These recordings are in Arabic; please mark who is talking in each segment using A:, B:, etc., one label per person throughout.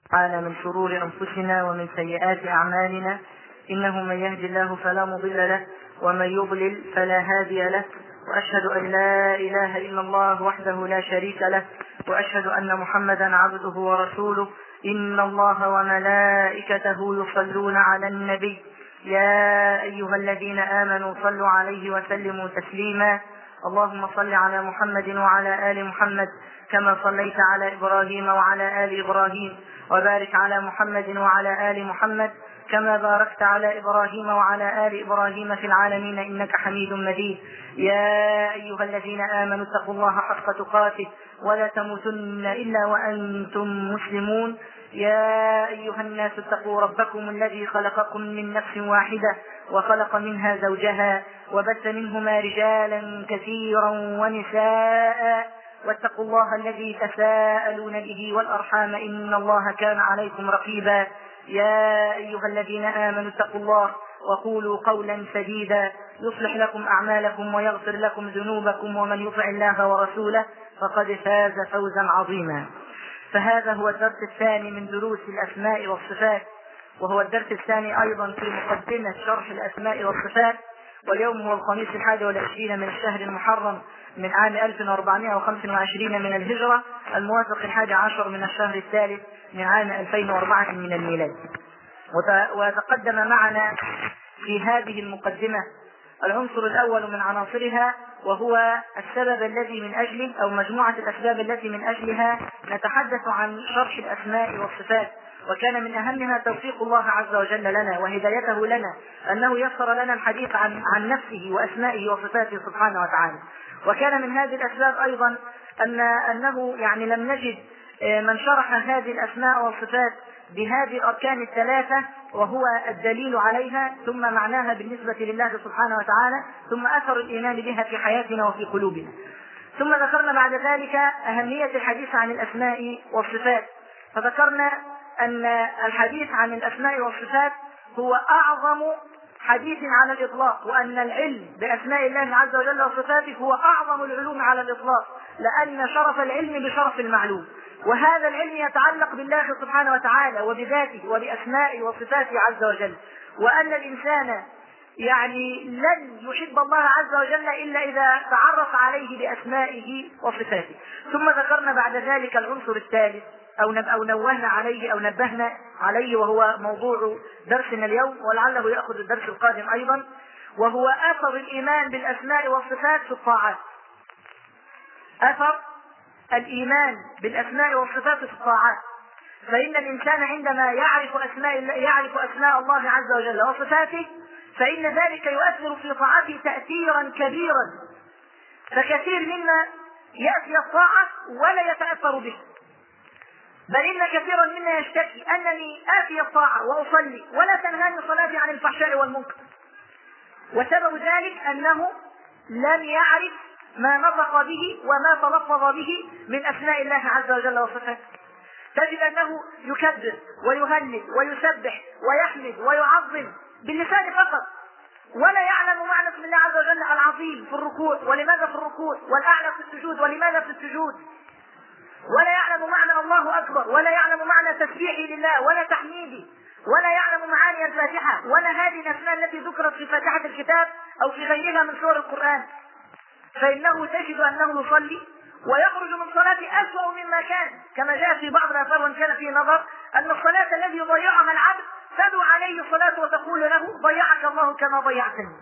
A: تعالى من شرور أنفسنا ومن سيئات أعمالنا، إنه من يهد الله فلا مضل له ومن يضلل فلا هادي له، وأشهد أن لا إله إلا الله وحده لا شريك له، وأشهد أن محمدا عبده ورسوله. إن الله وملائكته يصلون على النبي يا أيها الذين آمنوا صلوا عليه وسلموا تسليما. اللهم صل على محمد وعلى آل محمد كما صليت على إبراهيم وعلى آل إبراهيم، وبارك على محمد وعلى آل محمد كما باركت على إبراهيم وعلى آل إبراهيم في العالمين إنك حميد مجيد. يا أيها الذين آمنوا اتقوا الله حق تقاته ولا تموتن إلا وأنتم مسلمون. يا أيها الناس اتقوا ربكم الذي خلقكم من نفس واحدة وخلق منها زوجها وبث منهما رجالا كثيرا ونساء، واتقوا الله الذي تساءلون به والأرحام إن الله كان عليكم رقيبا. يا أيها الذين آمنوا اتقوا الله وقولوا قولا سديدا يصلح لكم أعمالكم ويغفر لكم ذنوبكم، ومن يطع الله ورسوله فقد فاز فوزا عظيما. فهذا هو الدرس الثاني من دروس الأسماء والصفات، وهو الدرس الثاني أيضا في مقدمة شرح الأسماء والصفات. واليوم هو الخميس 21 من الشهر المحرم من عام 1425 من الهجرة، الموافق 11 من الشهر الثالث من عام 2004 من الميلاد. وتقدم معنا في هذه المقدمة العنصر الأول من عناصرها، وهو السبب الذي من أجله أو مجموعة الأسباب التي من أجلها نتحدث عن شرح الأسماء والصفات. وكان من أهمها توفيق الله عز وجل لنا وهدايته لنا، أنه يسر لنا الحديث عن نفسه وأسمائه وصفاته سبحانه وتعالى. وكان من هذه الأسباب أيضا أنه لم نجد من شرح هذه الأسماء والصفات بهذه الأركان الثلاثة، وهو الدليل عليها ثم معناها بالنسبة لله سبحانه وتعالى، ثم أثر الإيمان بها في حياتنا وفي قلوبنا. ثم ذكرنا بعد ذلك أهمية الحديث عن الأسماء والصفات، فذكرنا أن الحديث عن الأسماء والصفات هو أعظم حديث على الإطلاق، وأن العلم بأسماء الله عز وجل وصفاته هو أعظم العلوم على الإطلاق، لأن شرف العلم بشرف المعلوم، وهذا العلم يتعلق بالله سبحانه وتعالى وبذاته وبأسمائه وصفاته عز وجل، وأن الإنسان لن يحب الله عز وجل إلا إذا تعرف عليه بأسمائه وصفاته. ثم ذكرنا بعد ذلك العنصر الثالث أو نوهنا عليه أو نبهنا عليه، وهو موضوع درسنا اليوم ولعله يأخذ الدرس القادم أيضا، وهو أثر الإيمان بالأسماء والصفات في الطاعات. أثر الإيمان بالأسماء والصفات في الطاعات، فإن الإنسان عندما يعرف أسماء الله عز وجل وصفاته فإن ذلك يؤثر في طاعته تأثيرا كبيرا، فكثير منا يأتي الطاعة ولا يتأثر به، بل إن كثيرا منا يشتكي أنني آتي الطاعة وأصلي ولا تنهاني صلاتي عن الفحشاء والمنكر، وسبب ذلك أنه لم يعرف ما نطق به وما تلفظ به من أسماء الله عز وجل وصفاته. تجد أنه يكبر ويهلل ويسبح ويحمد ويعظم باللسان فقط، ولا يعلم معنى اسم الله عز وجل العظيم في الركوع ولماذا في الركوع، والأعلى في السجود ولماذا في السجود، ولا يعلم معنى الله أكبر، ولا يعلم معنى تسبيحه لله ولا تحميده، ولا يعلم معاني الفاتحة ولا هذه الأسماء التي ذكرت في فاتحة الكتاب أو في غيرها من سور القرآن. فإنه تجد أنه يصلي ويخرج من صلاته أسوأ مما كان، كما جاء في بعض الآثار وإن كان فيه نظر أن الصلاة الذي يضيعها العبد تدعو عليه الصلاة وتقول له ضيعك الله كما ضيعتني،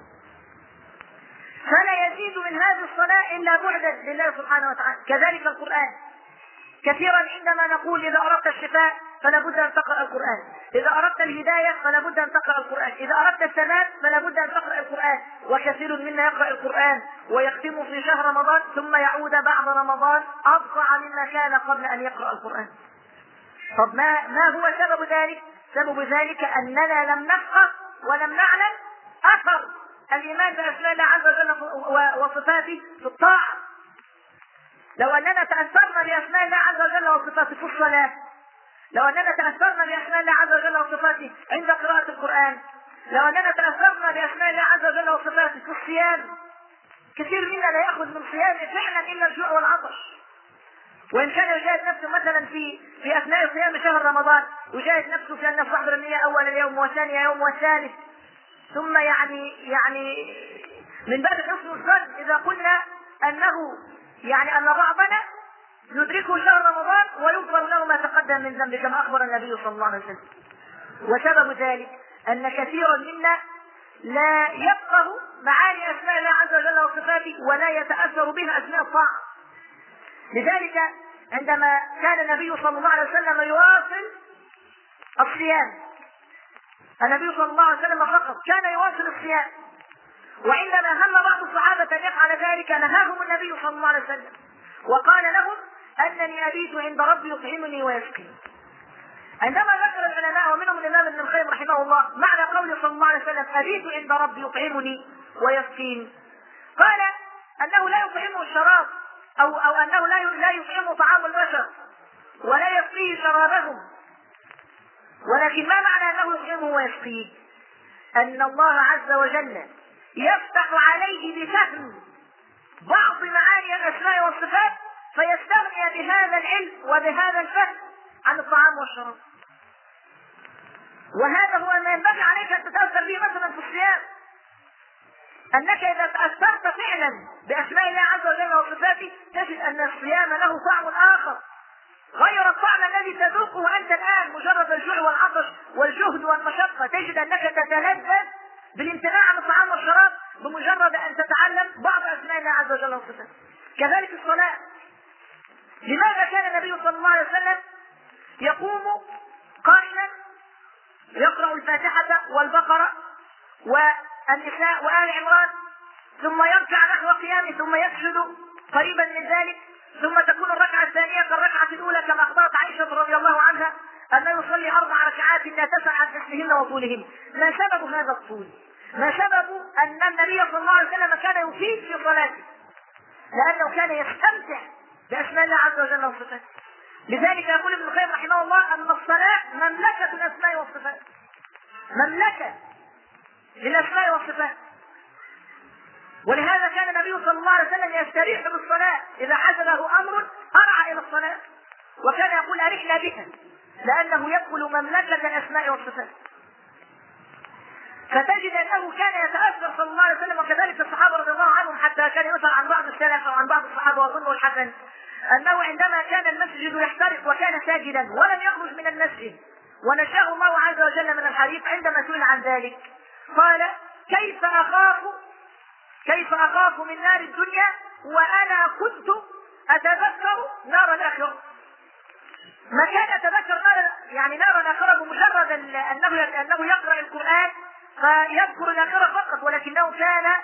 A: فلا يزيد من هذه الصلاة إلا بعدا لله سبحانه وتعالى. كذلك القرآن، كثيرا عندما نقول إذا أردت الشفاء فلا بد أن تقرأ القرآن، إذا أردت الهداية فلا بد أن تقرأ القرآن، إذا أردت الثبات فلا بد أن تقرأ القرآن. وكثير منا يقرأ القرآن ويختم في شهر رمضان ثم يعود بعد رمضان أضخع مما كان قبل أن يقرأ القرآن. طب ما هو سبب ذلك؟ سبب ذلك أننا لم نفقه ولم نعلم أثر الإيمان بأسماء الله عز وجل وصفاته في الطاعة. لو أننا تأثرنا بأسماء الله عز وجل وصفاته في الصلاة، لو أننا تأثرنا بأسماء الله عز وجل وصفاته عند قراءة القرآن، لو أننا تأثرنا بأسماء الله عز وجل وصفاته في الصيام، كثير منا لا يأخذ من صيامه فعلا إلا الجوع والعطش، وإن كان يجاهد نفسه مثلا في أثناء صيام شهر رمضان، يجاهد نفسه في أن يستحضر النية أول اليوم وثاني يوم والثالث، ثم يعني من باب حسن الظن إذا قلنا أنه أن بعضنا يدركه شهر رمضان ويغفر له ما تقدم من ذنبه كما أخبر النبي صلى الله عليه وسلم. وسبب ذلك أن كثيرا منا لا يفقه معاني أسماء الله عز وجل وصفاته ولا يتأثر بها أثناء الطاعة. لذلك عندما كان النبي صلى الله عليه وسلم يواصل الصيام، النبي صلى الله عليه وسلم فقط كان يواصل الصيام، وعندما هم بعض الصحابة أن يفعل ذلك نهاهم النبي صلى الله عليه وسلم وقال لهم أنني أبيت عند ربي يطعمني ويسقيني. عندما ذكر العلماء ومنهم الإمام ابن القيم رحمه الله معنى قوله صلى الله عليه وسلم أبيت عند ربي يطعمني ويسقيني، قال أنه لا يطعمه الشراب أو أنه لا يطعمه طعام البشر ولا يسقيه شرابهم، ولكن ما معنى أنه يطعمه ويسقيه؟ أن الله عز وجل يفتح عليه بفهم بعض معاني الأسماء والصفات فيستغني بهذا العلم وبهذا الفهم عن الطعام والشراب. وهذا هو ما ينبغي عليك أن تتأثر به مثلا في الصيام، أنك إذا تأثرت فعلا بأسماء الله عز وجل وصفاته تجد أن الصيام له طعم آخر غير الطعم الذي تذوقه أنت الآن مجرد الجوع والعطش والجهد والمشقة. تجد أنك تتلذذ بالامتناع عن الطعام والشراب بمجرد أن تتعلم بعض أسماء الله عز وجل وصفاته. كذلك الصلاة، لماذا كان النبي صلى الله عليه وسلم يقوم قائما يقرأ الفاتحة والبقرة والنساء وآل عمران، ثم يركع نحو قيامه، ثم يسجد قريبا من ذلك، ثم تكون الركعة الثانية كالركعة الأولى كما أخبرت عائشة رضي الله عنها أنه يصلي 4 ركعات لا تسع عن حسنهن وطولهن؟ ما سبب هذا الطول؟ ما سبب أن النبي صلى الله عليه وسلم كان يفيد في صلاته؟ لأنه كان يستمتع بأسماء الله عز وجل وصفاته. لذلك يقول ابن القيم رحمه الله أن الصلاة مملكة الأسماء والصفات، مملكة للأسماء والصفات. ولهذا كان النبي صلى الله عليه وسلم يستريح بالصلاة إذا حزبه أمر أرعى إلى الصلاة، وكان يقول أرحنا بها، لأنه يدخل مملكة الأسماء والصفات. فتجد أنه كان يتأثر صلى الله عليه وسلم، وكذلك الصحابة رضي الله عنهم، حتى كان يسأل عن بعض السلف أو عن بعض الصحابة وظنه الحسن أنه عندما كان المسجد يحترق وكان ساجدا ولم يخرج من المسجد ونجاه الله عز وجل من الحريق، عندما سئل عن ذلك قال كيف أخاف من نار الدنيا وأنا كنت أتذكر نار الآخرة. ما كان يتذكر نار الآخرة بمجرد أنه يقرأ القرآن فيذكر الآخرة فقط، ولكنه كان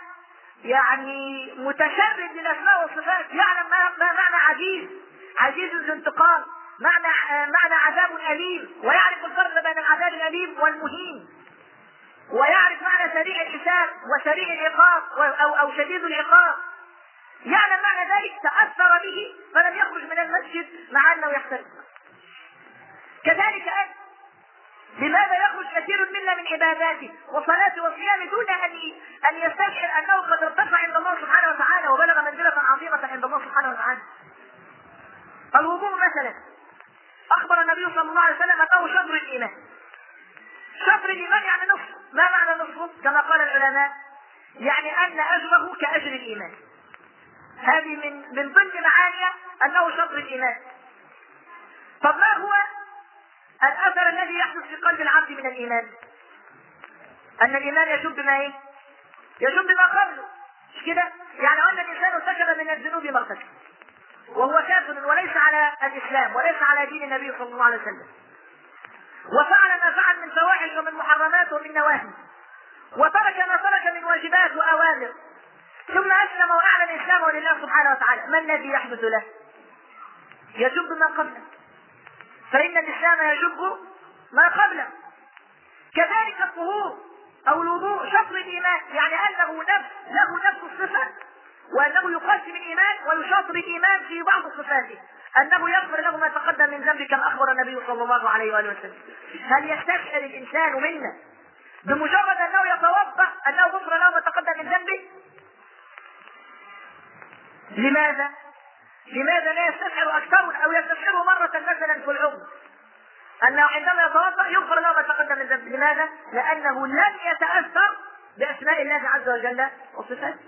A: متشرد للأسماء والصفات، يعلم ما معنى عزيز ذو انتقام، معنى عذاب أليم، ويعرف الفرق بين العذاب الأليم والمهين، ويعرف معنى سريع الحساب وسريع العقاب أو شديد العقاب، يعلم معنى ذلك، تأثر به فلم يخرج من المسجد مع أنه يحترق. كذلك لماذا يخرج كثير منا من عباداته وصلاته وصيامه دون أن يستشعر أنه قد ارتفع عند الله سبحانه وتعالى وبلغ منزلة عظيمة عند الله سبحانه وتعالى؟ الوضوء مثلا، أخبر النبي صلى الله عليه وسلم أنه شطر الإيمان. شطر الإيمان يعني نصف. ما معنى نصفه؟ كما قال العلماء يعني أن أجره كأجر الإيمان. هذه من ضمن معاني أنه شطر الإيمان. طب ما هو الأثر الذي يحدث في قلب العبد من الإيمان؟ أن الإيمان يشب بما إيه؟ يشب بما قبله، مش كده؟ يعني أن الإنسان ارتكب من الذنوب ما ارتكب وهو كافر وليس على الإسلام وليس على دين النبي صلى الله عليه وسلم، وفعل ما فعل من فواحش ومن محرمات ومن نواهي، وترك ما ترك من واجبات وأوامر، ثم أسلم وأعلن إسلامه لله سبحانه وتعالى. ما الذي يحدث له؟ يجب ما قبله، فإن الإسلام يجب ما قبله. كذلك الطهور أو الوضوء شطر الإيمان، يعني أنه له نفس الصفة، وأنه يقسم الإيمان ويشطر الإيمان في بعض صفاته، أنه يغفر له ما تقدم من ذنبه كما أخبر النبي صلى الله عليه وآله وسلم. هل يستشعر الإنسان منا بمجرد أنه يتوضأ أنه غفر له ما تقدم من ذنبه؟ لماذا؟ لماذا لا يستشعر أكثرون أو يستشعر مرة مثلا في العمر أنه عندما يتوضأ يغفر له ما تقدم من ذنب؟ لماذا؟ لأنه لم يتأثر بأسماء الله عز وجل وصفاته،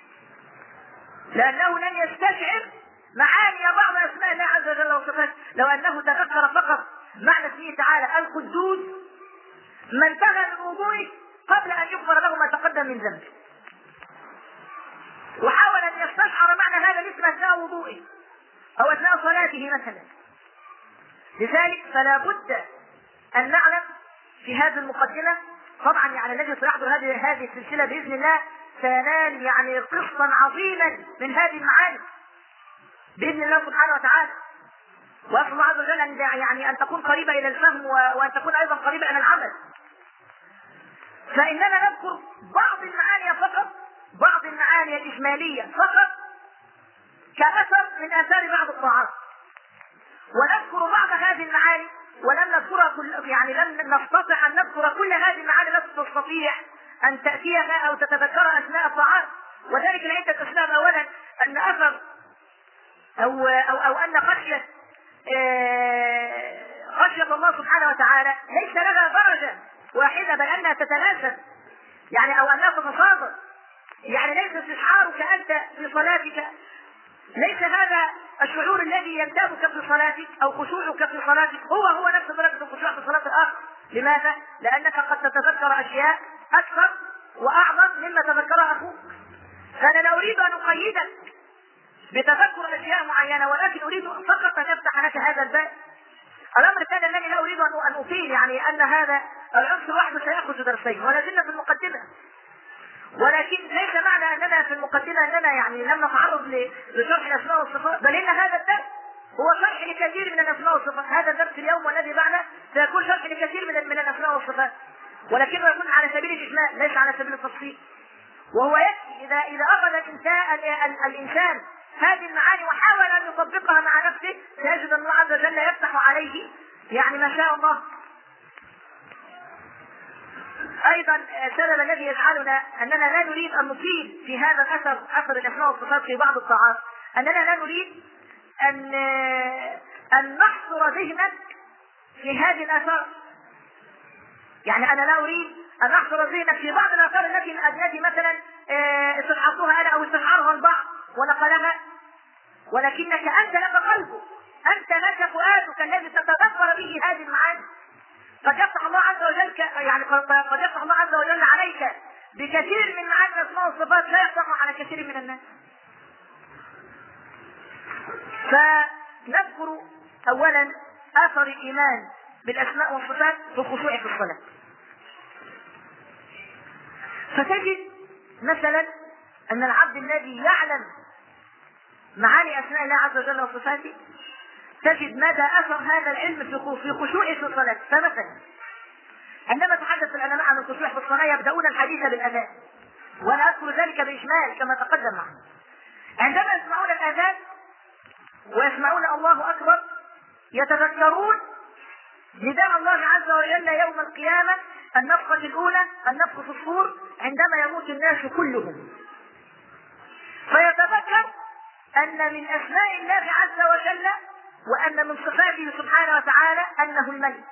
A: لأنه لم يستشعر معاني بعض أسماء الله عز وجل وصفاته. لو أنه تذكر فقط معنى اسمه تعالى القدوس ما انتهى من وضوئه قبل أن يغفر له ما تقدم من ذنبه، وحاول أن يستشعر معنى هذا الاسم أثناء وضوئه أو أثناء صلاته مثلا. لذلك فلا بد أن نعلم في هذه المقدمة، طبعا يعني الذي سيحضر هذه السلسلة بإذن الله سينال يعني قسطا عظيما من هذه المعاني بإذن الله سبحانه وتعالى. وأسأل الله عز وجل أن يعني أن تكون قريبة إلى الفهم وأن تكون أيضا قريبة إلى العمل. فإننا نذكر بعض المعاني فقط، بعض المعاني الإجمالية فقط كأثر من آثار بعض الطاعات، ونذكر بعض هذه المعاني ولم نذكرها يعني لم نستطع أن نذكر كل هذه المعاني التي تستطيع أن تأتيها أو تتذكرها أثناء الطاعات. وذلك لعدة أسباب. أولا أن أثر أو أن خشية الله سبحانه وتعالى ليس لها درجة واحدة، بل أنها تتناسب يعني أو أنها تتصادر. يعني ليس استشعارك أنت في صلاتك، ليس هذا الشعور الذي ينتابك في صلاتك أو خشوعك في صلاتك هو نفس درجة الخشوع في صلاة الآخر. لماذا؟ لأنك قد تتذكر أشياء أكثر وأعظم مما تذكرها أخوك. فأنا لا أريد أن أقيدك بتذكر أشياء معينة، ولكن أريد فقط أن أفتح لك هذا الباب. الأمر الثاني الذي لا أريد أن أطيل يعني أن هذا العنصر وحده سيأخذ درسين، ولا زلنا في المقدمة. ولكن ليس معنى أننا في المقدمة أننا يعني لم نتعرض لشرح الأسماء والصفات، بل إن هذا الدرس هو شرح لكثير من الأسماء والصفات. هذا الدرس اليوم والذي بعده سيكون شرح لكثير من الأسماء والصفات، ولكنه يكون على سبيل الإجمال ليس على سبيل التفصيل. وهو يكفي إذا أخذ الإنسان هذه المعاني وحاول أن يطبقها مع نفسه سيجد أن الله عز وجل يفتح عليه يعني ما شاء الله. أيضا السبب الذي يجعلنا أننا لا نريد أن نطيل في هذا أثر الأسماء والصفات في بعض الطاعات، أننا لا نريد أن نحصر ذهنك في هذه الآثار. يعني أنا لا أريد أن أحصر ذهنك في بعض الآثار التي مثلا استشعرتها أنا أو استشعرها البعض ونقلها، ولكنك أنت لك قلبك، أنت لك فؤادك الذي تتذكر به هذه المعاني. قد يفتح الله عز وجل قد يفتح الله عز وجل عليك بكثير من معاني الأسماء والصفات لا يفتح على كثير من الناس. فنذكر أولا أثر الإيمان بالأسماء والصفات في الخشوع في الصلاة. فتجد مثلا أن العبد الذي يعلم معاني أسماء الله عز وجل وصفاته تجد مدى أثر هذا العلم في خشوعه في الصلاة. فمثلا عندما تحدث العلماء عن الخشوع في الصلاة يبدأون الحديث بالأذان، ولا أذكر ذلك بإجمال كما تقدم معنا. عندما يسمعون الأذان ويسمعون الله أكبر يتذكرون نداء الله عز وجل يوم القيامة، النفخة الأولى، النفخ في الصور، عندما يموت الناس كلهم. فيتذكر أن من أسماء الله عز وجل وأن من صفاته سبحانه وتعالى أنه الملك،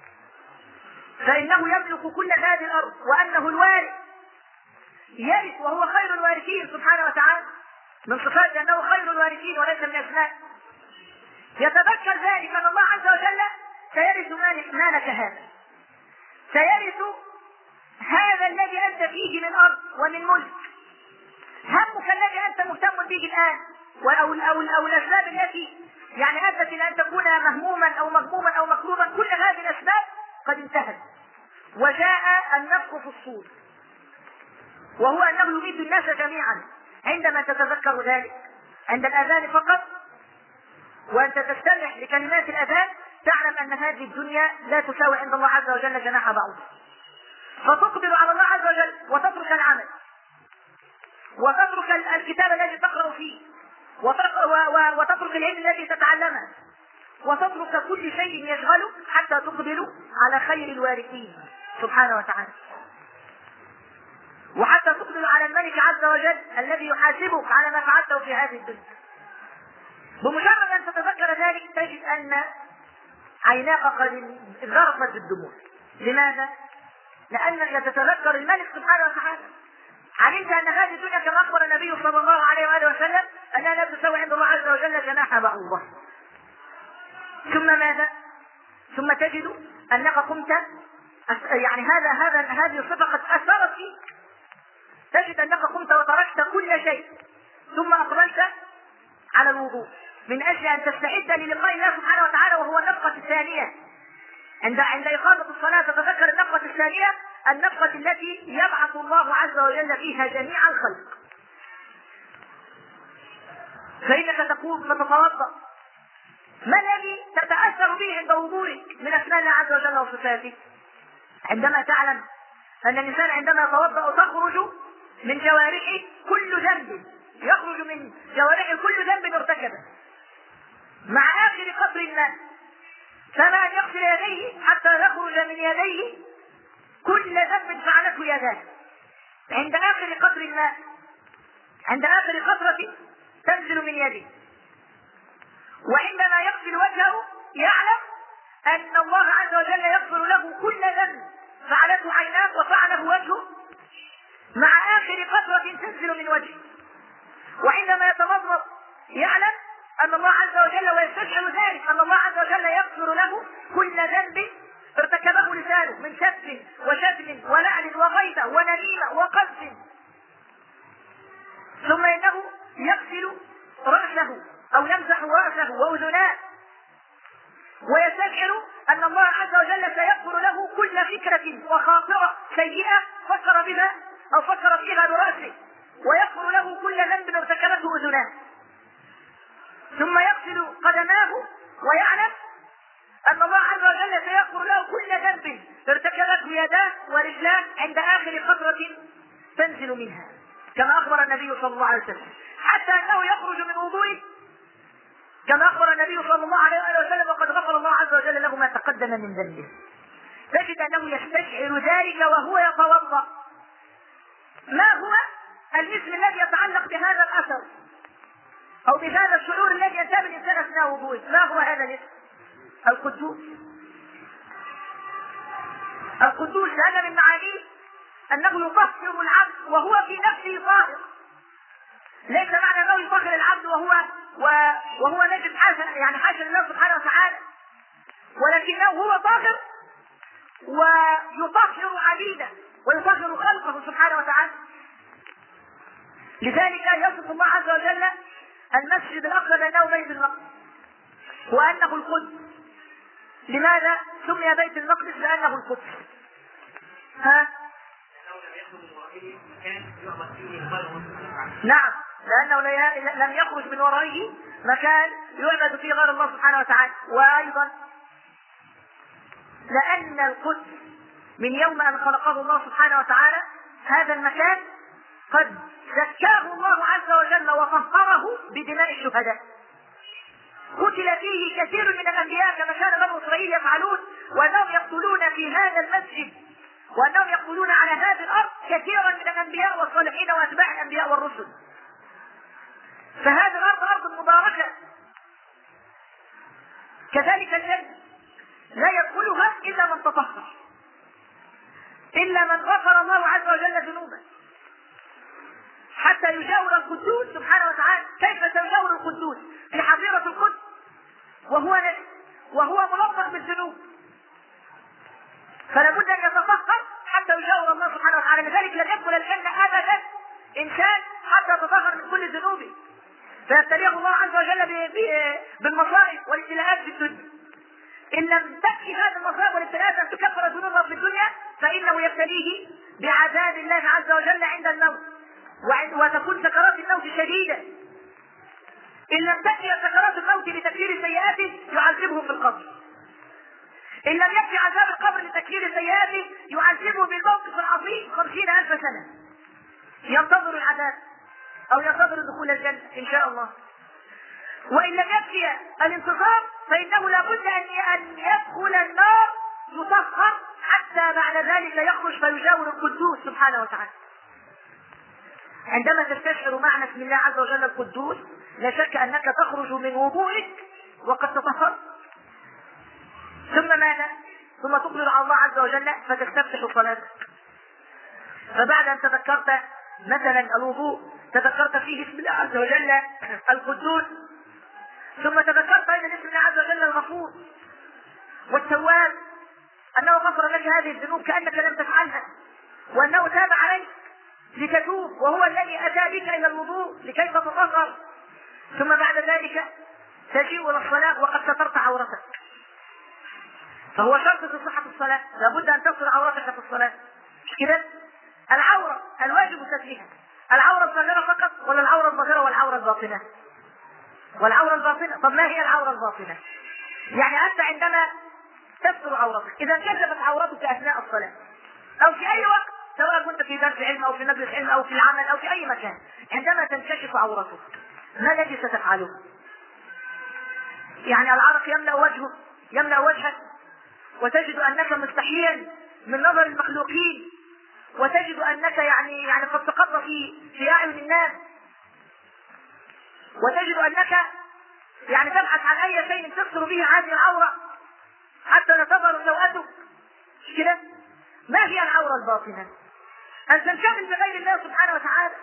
A: فإنه يملك كل هذه الأرض، وأنه الوارث يرث وهو خير الوارثين سبحانه وتعالى، من صفاته أنه خير الوارثين وليس من أسماء. يتذكر ذلك أن الله عز وجل سيرث مالك هذا، سيرث هذا الذي أنت فيه من أرض ومن ملك. همك الذي أنت مهتم به الآن أو الأسباب التي يعني أدت إلى أن تكون مهموما أو مغموما أو مكروبا، كل هذه الأسباب قد انتهت، وجاء النفخ في الصور، وهو أنه يميت الناس جميعا. عندما تتذكر ذلك عند الأذان فقط وأنت تستمع لكلمات الأذان تعلم أن هذه الدنيا لا تساوي عند الله عز وجل جناح بعوضة، فتقبل على الله عز وجل وتترك العمل وتترك الكتاب الذي تقرأ فيه وتترك العلم الذي تتعلمه وتترك كل شيء يشغلك حتى تقبل على خير الوارثين سبحانه وتعالى، وحتى تقبل على الملك عز وجل الذي يحاسبك على ما فعلته في هذه الدنيا. بمجرد أن تتذكر ذلك تجد أن عيناك قد ذرفت بالدموع. لماذا؟ لأنك تتذكر الملك سبحانه وتعالى. علمت أن هذه الدنيا كما أخبر النبي صلى الله عليه وآله وسلم أنها لا تساوي عند الله عز وجل جناح بعوضة. ثم ماذا؟ ثم تجد أنك قمت، يعني هذه الصفة قد أثرت فيك. تجد أنك قمت وتركت كل شيء ثم أقبلت على الوضوء من أجل أن تستعد للقاء الله سبحانه وتعالى، وهو النفقة الثانية. عند إقامة الصلاة تتذكر النفقة الثانية، النفقة التي يبعث الله عز وجل فيها جميع الخلق. فإنك تقوم فتتوضأ. ما الذي تتأثر به عند وضوئك من أسماء الله عز وجل وصفاته؟ عندما تعلم أن الإنسان عندما يتوضأ تخرج من جوارحه كل ذنب، يخرج من جوارحه كل ذنب ارتكبه مع آخر قطر الماء، فما أن يغسل يديه حتى يخرج من يديه كل ذنب فعلته يداه عند آخر قطر الماء، عند آخر قطرة تنزل من يده. وعندما يغسل وجهه يعلم أن الله عز وجل يغفر له كل ذنب فعلته عيناه وفعله وجهه مع آخر قطرة تنزل من وجهه. وعندما يتمضمض يعلم أن الله عز وجل، ويستشعر ذلك، أن الله عز وجل يغفر له كل ذنب ارتكبه لسانه من سب وشتم ولعن وغيبة ونميمة وقذف. ثم إنه يغسل رأسه أو يمسح رأسه وأذناه، ويستشعر أن الله عز وجل سيغفر له كل فكرة وخاطرة سيئة فكر بها أو فكر فيها برأسه، ويغفر له كل ذنب ارتكبته أذناه. ثم يغسل قدماه ويعلم أن الله عز وجل سيغفر له كل ذنب ارتكبته يداه ورجلاه عند آخر قطرة تنزل منها، كما أخبر النبي صلى الله عليه وسلم، حتى أنه يخرج من وضوئه كما أخبر النبي صلى الله عليه وسلم وقد غفر الله عز وجل له ما تقدم من ذنبه. تجد أنه يستشعر ذلك وهو يتوضأ. ما هو الاسم الذي يتعلق بهذا الأثر أو بهذا الشعور الذي ينتابه الإنسان أثناء وضوئه؟ ما هو هذا الاسم؟ القدوس. القدوس هذا من معانيه أنه يطهر العبد وهو في نفسه طاهر. ليس معنى أنه يطهر العبد وهو نجد حاجة، يعني حاجة لله سبحانه وتعالى، ولكنه هو طاهر ويطهر عبيده ويطهر خلقه سبحانه وتعالى. لذلك يصف الله عز وجل المسجد الأقصى بأنه بيت المقدس وأنه القدس. لماذا سمي بيت المقدس؟ لأنه القدس. نعم، لأنه لم يخرج من ورائه مكان يعبد فيه غير الله سبحانه وتعالى. وأيضا لأن القدس من يوم أن خلقه الله سبحانه وتعالى هذا المكان قد زكاه الله عز وجل وطهره بدماء الشهداء. قتل فيه كثير من الأنبياء كما كان بنو إسرائيل يفعلون، وأنهم يقتلون في هذا المسجد وأنهم يقتلون على هذه الأرض كثيرا من الأنبياء والصالحين وأتباع الأنبياء والرسل. فهذه الأرض أرض مباركة. كذلك الجنة لا يدخلها إلا من تطهر، إلا من غفر الله عز وجل ذنوبه حتى يجاور القدوس سبحانه وتعالى. كيف سيجاور القدوس في حظيرة القدس وهو ملطخ بالذنوب؟ فلا بد أن يتطهر حتى يجاور الله سبحانه وتعالى. لذلك لن يدخل الجنة أبدا إنسان حتى يتطهر من كل ذنوبه، فيبتليه الله عز وجل بالمصائب والابتلاءات في الدنيا. إن لم تكفي هذه المصائب والابتلاءات أن تكفر ذنوبه في الدنيا فإنه يبتليه بعذاب الله عز وجل عند الموت، وتكون سكرات الموت شديدة. إن لم تكفي سكرات الموت لتكفير سيئاته يعذبه في القبر. إن لم يكفي عذاب القبر لتكفير سيئاته يعذبه بالموقف العظيم 50,000 سنة ينتظر العذاب أو ينتظر دخول الجنة إن شاء الله. وإن لم يكفي الانتظار فإنه لابد أن يدخل النار يطهر حتى بعد ذلك يخرج فيجاور القدوس سبحانه وتعالى. عندما تستشعر معنى اسم الله عز وجل القدوس لا شك أنك تخرج من وضوئك وقد تطهرت، ثم ماذا؟ ثم تقبل على الله عز وجل فتستفتح صلاتك. فبعد أن تذكرت مثلا الوضوء تذكرت فيه اسم الله عز وجل القدوس، ثم تذكرت أيضا اسم الله عز وجل الغفور والتواب، أنه غفر لك هذه الذنوب كأنك لم تفعلها، وأنه تاب عليك لتتوب، وهو الذي أتى بك إلى الوضوء لكي تتطهر. ثم بعد ذلك تجيء إلى الصلاة وقد سترت عورتك، فهو شرط في صحة الصلاة، لابد أن تستر عورتك في الصلاة، مش كده؟ العورة الواجب سترها، العورة الظاهرة فقط ولا العورة الظاهرة والعورة الباطنة؟ والعورة الباطنة. طب ما هي العورة الباطنة؟ يعني أنت عندما تستر عورتك، إذا انكشفت عورتك أثناء الصلاة أو في أي وقت، سواء كنت في درس علم أو في مجلس علم أو في العمل أو في أي مكان، عندما تنكشف عورتك ما الذي ستفعله؟ يعني العرق يملأ وجهه، يملأ وجهك، وتجد أنك مستحيا من نظر المخلوقين، وتجد أنك يعني قد تقضى في أعين الناس، وتجد أنك يعني تبحث عن أي شيء تستر به هذه العورة حتى لا تظهر سوءتك، مش كده؟ ما هي العورة الباطنة؟ أن تنشغل بغير الله سبحانه وتعالى.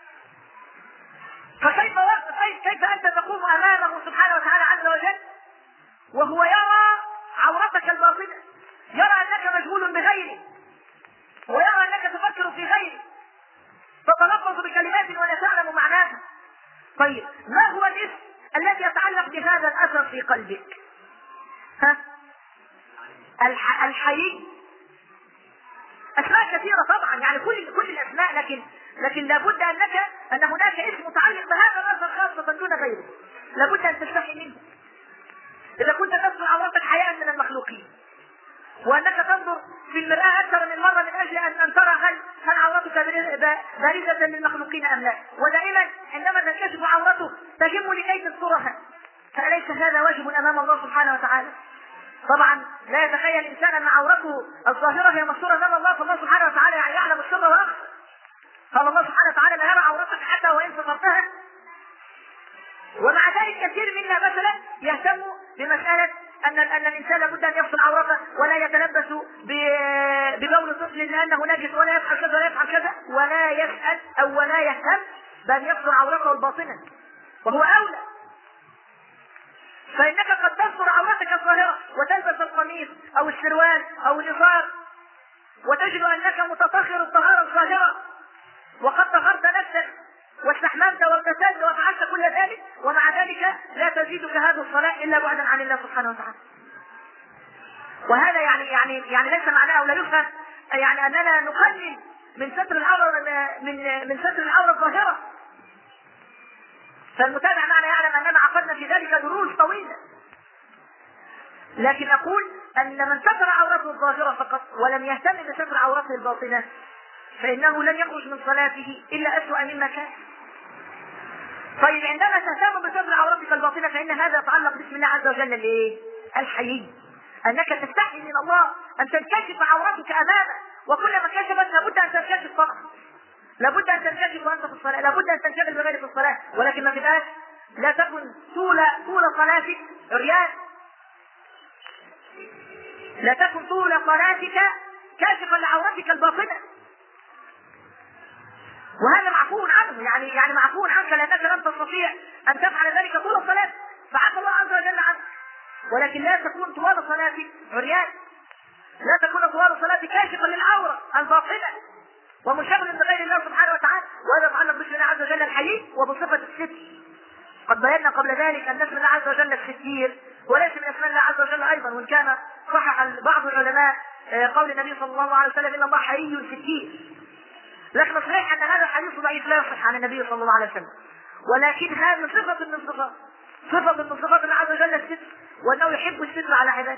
A: كيف أنت تقوم أمامه سبحانه وتعالى عز وجل وهو يرى عورتك الباطنة، يرى أنك مشغول بغيره، ويرى أنك تفكر في غيره، تتلفظ بكلمات ولا تعلم معناها. طيب ما هو الاسم الذي يتعلق بهذا الأثر في قلبك؟ الحي. أسماء كثيرة طبعا، يعني كل الأسماء، لكن لابد أن هناك اسم متعلق بهذا الأثر خاصة دون غيره، لابد أن تستحي منه. إذا كنت تستر عورتك حياء من المخلوقين، وأنك تنظر في المرآة أكثر من مرة من أجل أن ترى هل عورتك بارزة للمخلوقين أم لا، ودائما عندما تنكشف عورته تهم لكي تسترها، فأليس هذا واجب أمام الله سبحانه وتعالى؟ طبعا لا يتخيل الإنسان أن عورته الظاهرة هي مستورة أمام الله، فالله سبحانه وتعالى يعني يعلم السر وأخفى. قال الله سبحانه وتعالى لا يرى عورتك حتى وإن سترتها. ومع ذلك كثير منا مثلا يهتم بمسألة أن الإنسان لابد أن يفصل عورته ولا يتلبس ببول طفل لأنه نجس ولا يفعل كذا ولا يفعل كذا، ولا يسأل أو ولا يهتم بأن يفصل عورته الباطنة، وهو أولى. فإنك قد تستر عورتك الظاهرة وتلبس القميص أو السروال أو الإزار وتجد أنك متطهر الطهارة الظاهرة وقد طهرت نفسك واستحممت واغتسلت وفعلت كل ذلك، ومع ذلك لا تزيدك هذه الصلاة إلا بعدا عن الله سبحانه وتعالى. وهذا يعني ليس معناه أو لا يفهم يعني أننا نقلل من ستر العورة من ستر العورة الظاهرة. فالمتابع معنا يعلم أننا عقدنا في ذلك دروس طويلة، لكن أقول أن من ستر عورته الظاهرة فقط ولم يهتم بستر عورته الباطنة فإنه لن يخرج من صلاته إلا أسوأ مما كان. طيب عندما تهتم بستر عورتك الباطنة فإن هذا يتعلق باسم الله عز وجل الايه؟ الحي، أنك تستحي من الله أن تنكشف عورتك أمامه، وكلما كشفت لابد أن تنكشف فقط، لابد أن تنكشف وأنت في الصلاة، لابد أن تنشغل بغير في الصلاة، ولكن ما تبقاش لا تكن طول صلاتك عريان، لا تكن طول صلاتك كاشفا لعورتك الباطنة، وهذا معفو عنه، يعني معفو عنك لأنك لم تستطيع أن تفعل ذلك طول الصلاة فعفى الله عز وجل عنك. ولكن لا تكون طوال صلاتك عريان، لا تكون طوال صلاتك كاشفا للعورة الباطنة ومشغل بغير الله سبحانه وتعالى، وهذا يتعلق باسم الله عز وجل الحي وبصفة الستر. قد بينا قبل ذلك أن اسم الله عز وجل الستير وليس من اسماء الله عز وجل أيضا، وإن كان صحح بعض العلماء قول النبي صلى الله عليه وسلم إن الله حي ستير، لكن صحيح أن هذا الحديث ضعيف لا يصح عن النبي صلى الله عليه وسلم، ولكن هذه صفة من صفات الله عز وجل الستر، وأنه يحب الستر على عباده.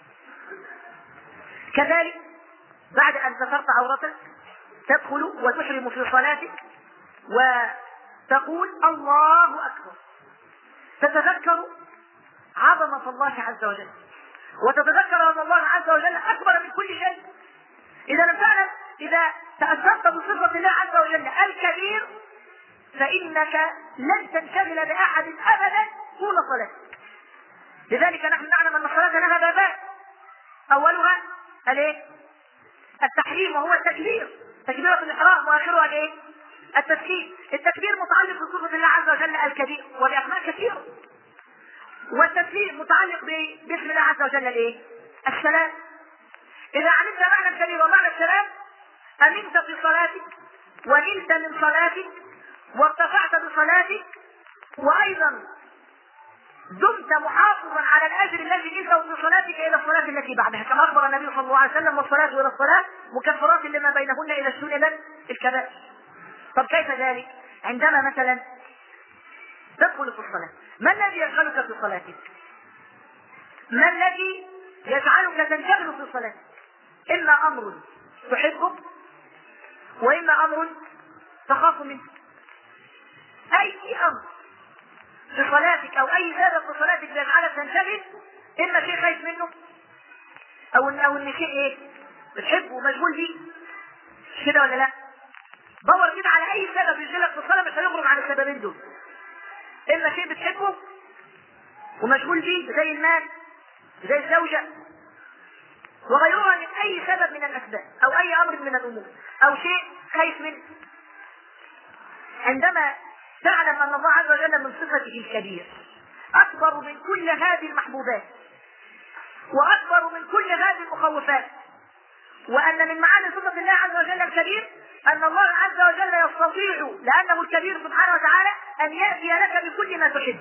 A: كذلك بعد أن سترت عورتك تدخل وتحرم في صلاتك وتقول الله أكبر، تتذكر عظمة الله عز وجل، وتتذكر أن الله عز وجل أكبر من كل شيء. إذا تأثرت بصفة الله عز وجل الكبير فإنك لن تنشغل بأحد أبدا طول صلاتك. لذلك نحن نعلم أن الصلاة لها بابان، أولها التحريم وهو التكبير، تكبيرة الإحرام، وآخرها التسليم. التكبير متعلق بصفة الله عز وجل الكبير وبأسماء كثيرة، والتسليم متعلق باسم الله عز وجل السلام. إذا علمت معنى الكبير ومعنى السلام أمنت في صلاتك ونلت من صلاتك وارتفعت بصلاتك، وأيضا دمت محافظا على الأجر الذي نلته في صلاتك إلى الصلاة التي بعدها، كما أخبر النبي صلى الله عليه وسلم: والصلاة إلى الصلاة مكفرات لما بينهن إلى السنن الكبائر. طب كيف ذلك؟ عندما مثلا تدخل في الصلاة، ما الذي يشغلك في صلاتك؟ ما الذي يجعلك تنشغل في صلاتك؟ إما أمر تحبه وإما أمر تخاف منه. أي أمر في صلاتك أو أي سبب في صلاتك يجعلك تنشغل، إما شيء خايف منه أو إن شيء بتحبه ومشغول بيه، كده ولا لا؟ دور كده على أي سبب يشغلك في الصلاة، مش هيخرج عن السببين دول. إما شيء بتحبه ومشغول بيه زي المال، زي الزوجة، وغيرها من أي سبب من الأسباب أو أي أمر من الأمور، أو شيء خايف منه. عندما تعلم أن الله عز وجل من صفته الكبير أكبر من كل هذه المحبوبات وأكبر من كل هذه المخوفات، وأن من معاني صفة الله عز وجل الكبير أن الله عز وجل يستطيع لأنه الكبير سبحانه وتعالى أن يأتي لك بكل ما تحب،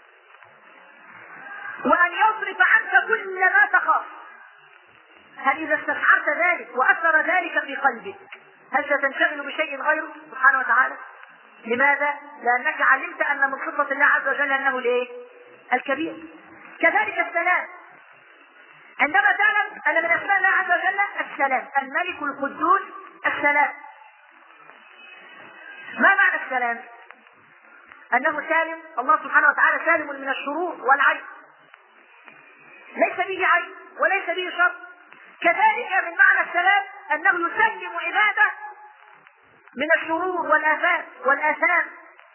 A: وأن يصرف عنك كل ما تخاف. هل إذا استشعرت ذلك وأثر ذلك في قلبك هل ستنشغل بشيء غيره سبحانه وتعالى؟ لماذا؟ لأنك علمت أن من صفة الله عز وجل أنه الكبير. كذلك السلام، عندما تعلم أن من أسماء الله عز وجل السلام، الملك القدوس السلام. ما معنى السلام؟ أنه سالم، الله سبحانه وتعالى سالم من الشرور والعيب، ليس به عيب وليس به شر. كذلك من معنى السلام أنه يسلم عباده من الشرور والآفات والآثام.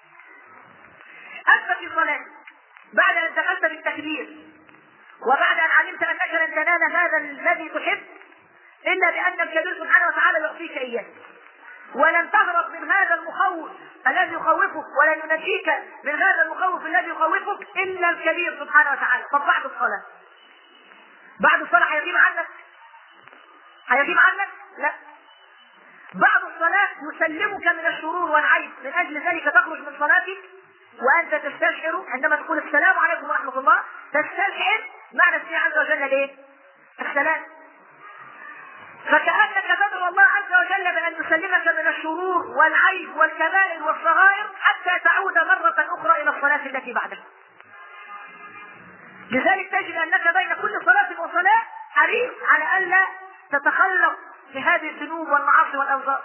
A: أنت في صلاة بعد أن دخلت بالتكبير وبعد أن علمت أنك لن تنال هذا الذي تحب إلا بأن الكبير سبحانه وتعالى يعطيك إياه، ولن تهرب من هذا المخوف الذي يخوفك، ولن ينجيك من هذا المخوف الذي يخوفك إلا الكبير سبحانه وتعالى. طب بعد الصلاة، بعد الصلاة هيغيب عنك؟ لا. بعد الصلاة يسلمك من الشرور والعيب، من أجل ذلك تخرج من صلاتك وأنت تستشعر عندما تقول السلام عليكم ورحمة الله، تستشعر معنى اسمه عز وجل السلام. فكأنك تدعو الله عز وجل بأن يسلمك من الشرور والعيب والكبائر والصغائر حتى تعود مرة أخرى إلى الصلاة التي بعدها. لذلك تجد أنك بين كل صلاة وصلاة حريص على ألا تتخلق بهذه الذنوب والمعاصي والأوزار،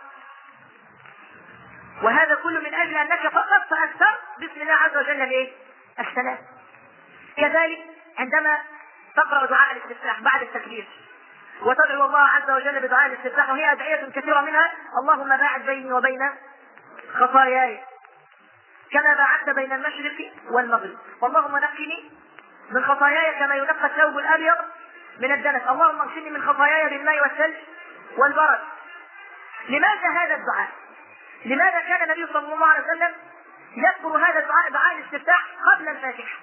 A: وهذا كله من أجل أنك فقط تأثر باسم الله عز وجل السلام. كذلك عندما تقرأ دعاء الاستفتاح بعد التكبير وتدعو الله عز وجل بدعاء الاستفتاح، وهي أدعية كثيرة منها: اللهم باعد بيني وبين خطاياي كما باعدت بين المشرق والمغرب، واللهم نقني من خطاياي كما ينقى الثوب الأبيض من الدنس، اللهم اغسلني من خطاياي بالماء والثلج والبرد. لماذا هذا الدعاء؟ لماذا كان النبي صلى الله عليه وسلم يذكر هذا الدعاء، دعاء الاستفتاح، قبل الفاتحة؟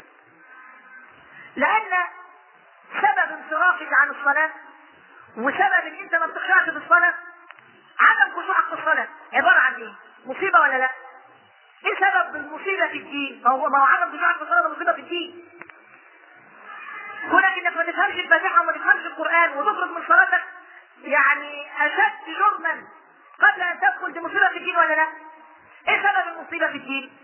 A: لأن سبب انصرافك عن الصلاة وسبب ان انت ما بتخشعش في الصلاة، عدم خشوعك في الصلاة، عبارة عن مصيبة ولا لا؟ ايه سبب المصيبة في الدين؟ ما هو عدم خشوعك في الصلاة مصيبة في الدين. كونك انك ما تفهمش الفاتحة وما تفهمش القرآن وتخرج من صلاتك اشد جرما قبل ان تدخل بمصيبة في الدين ولا لا؟ ايه سبب المصيبة في الدين؟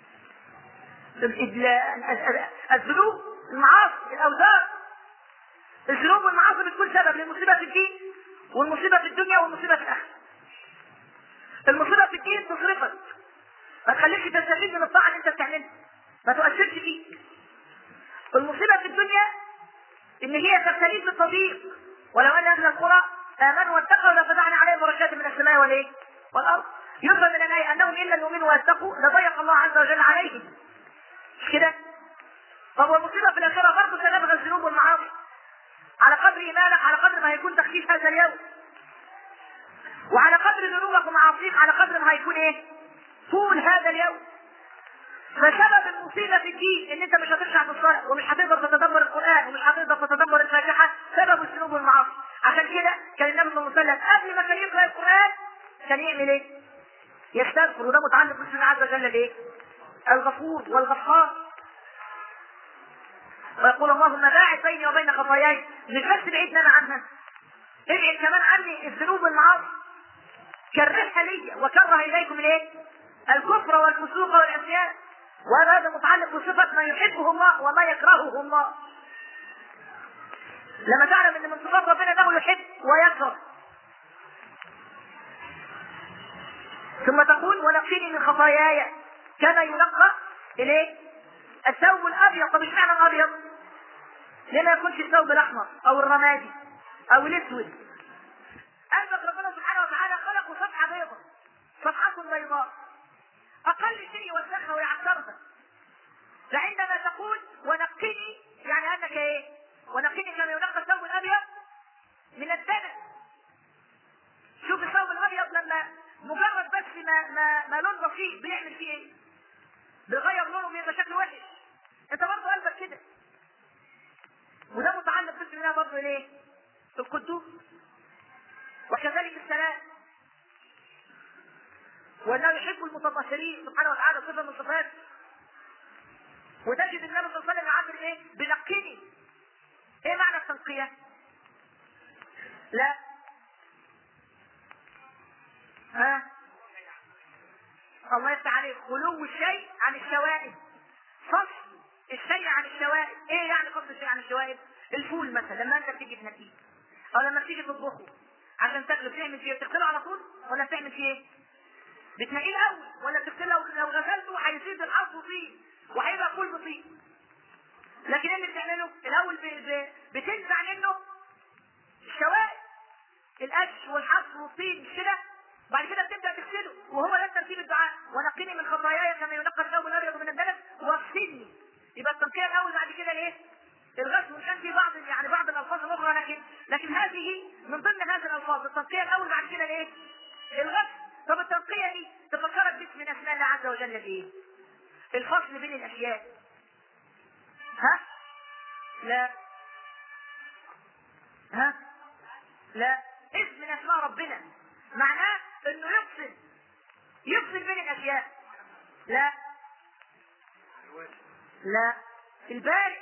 A: الذنوب، المعاصي، الاوزار. الذنوب والمعاصي بتكون سبب للمصيبة في الدين والمصيبة في الدنيا والمصيبة في الآخرة. المصيبة في الدين تصرفك، ما تخليكش تستفيد من الطاعة اللي انت بتعملها، ما تؤثرش فيك. المصيبة في الدنيا ان هي تبتليك بالتضييق، ولو ان اهل القرى امنوا واتقوا لفتحنا عليهم بركات من السماء والارض. يفهم من الايه انهم ان لم يؤمنوا ويتقوا لضيق الله عز وجل عليهم. مش كده؟ طب والمصيبه في الاخره برضه سنبغى الذنوب والمعاصي. على قدر ايمانك على قدر ما هيكون تخفيف هذا اليوم. وعلى قدر ذنوبك ومعاصيك على قدر ما هيكون ايه؟ طول هذا اليوم. فسبب المصيبه في الدين ان انت مش هتخشع في الصلاه ومش هتقدر تتدبر القران ومش هتقدر تتدبر الفاتحه، سبب الذنوب والمعاصي. عشان كده كان النبي صلى الله عليه وسلم قبل ما كان يقرا القران كان يعمل ايه؟ يستغفر. وده متعلق باسم الله عز وجل بايه؟ الغفور والغفار. ويقول اللهم باعد بيني وبين خطاياي، مش بس بعيدنا انا عنها، ابعد كمان عني الذنوب والمعاصي. كرهها لي وكره اليكم الايه؟ الكفر والفسوق والعصيان. وهذا متعلق بصفة ما يحبه الله وما يكرهه الله. لما تعلم ان من صفات ربنا انه يحب ويكره. ثم تقول ونقني من خطاياي كما ينقى الايه؟ الثوب الابيض. طب ايش معنى الابيض؟ ليه ما يكونش الثوب الاحمر او الرمادي او الاسود؟ قلبك ربنا سبحانه وتعالى خلقه صفحه بيضاء، صفحه بيضاء، اقل شيء يوسخها ويعكرها. فعندما تقول ونقني يعني انك ايه؟ ونقني كما ينقى الثوب الابيض من الدنس. شوف الثوب الابيض لما مجرد بس ما لون بسيط بيعمل فيه ايه؟ بيغير لونه بيبقى شكله وحش. انت برضه قلبك كده. وده متعلق باسم الله برضه ليه؟ القدوس. وكذلك السلام. وانه يحب المتطهرين سبحانه وتعالى، صفه من صفاته. وتجد النبي صلى الله عليه وسلم يعبر ايه؟ بنقني. ايه معنى التنقيه؟ لا الله يفتح عليك. خلو الشيء عن الشوائب، فصل الشيء عن الشوائب. ايه يعني فصل الشيء عن الشوائب؟ الفول مثلا لما انت بتيجي تنقيه او لما بتيجي تطبخه عشان تاكله بتعمل فيه بتغسله على طول ولا بتعمل فيه ايه؟ بتنقيه الاول ولا بتغسله؟ لو غسلته هيزيد الحظ طين وهيبقى فول بطين. لكن ايه اللي بتعمله؟ الاول بتنزع منه الشوائب، القش والحص والطين مش كده؟ بعد كده بتبدا تغسله. وهو ده ترتيب الدعاء. ونقني من خطاياي كما ينقى الثوب الابيض من الدنس واغسلني. يبقى التنقيه الاول بعد كده الايه؟ الغسل. وكان في بعض الالفاظ الاخرى لكن هذه من ضمن هذه الالفاظ. التنقيه الاول بعد كده الايه؟ الغسل. طب التنقيه دي تفكرت باسم من اسماء الله عز وجل بايه؟ الفصل بين الاشياء. ها؟ لا اسم من اسماء ربنا معناه انه يفصل بين الاشياء. لا البارئ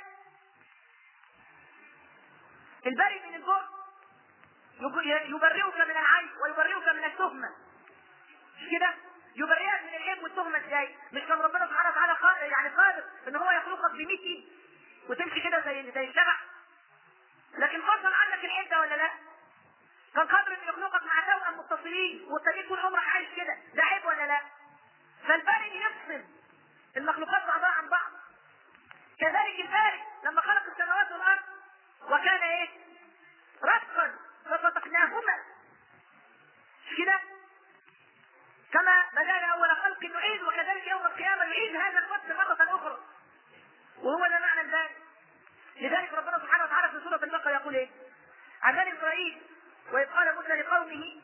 A: من البر، يبرئك من العيب ويبرئك من التهمه. مش كده؟ يبرئك من العيب والتهمه ازاي؟ مش كان ربنا سبحانه وتعالى قادر ان هو يخلقك ب100 ايد وتمشي كده زي الشبع؟ لكن فصل عنك العده ولا لا؟ كان قادر ان يخلقك مع توأم متصلين والتاني طول عمرك عايش كده، ده عيب ولا لا؟ فالبارئ يفصل المخلوقات بعضها عن بعض. كذلك البارئ لما خلق السماوات والارض وكان ايه؟ رتقا ففتقناهما. مش كده؟ كما بدأنا اول خلق نعيد وكذلك يوم القيامه يعيد هذا الفتح مره اخرى. وهو ده معنى البارئ. لذلك ربنا سبحانه وتعالى في سوره البقره يقول ايه؟ عن بني اسرائيل وإذ قال موسى لقومه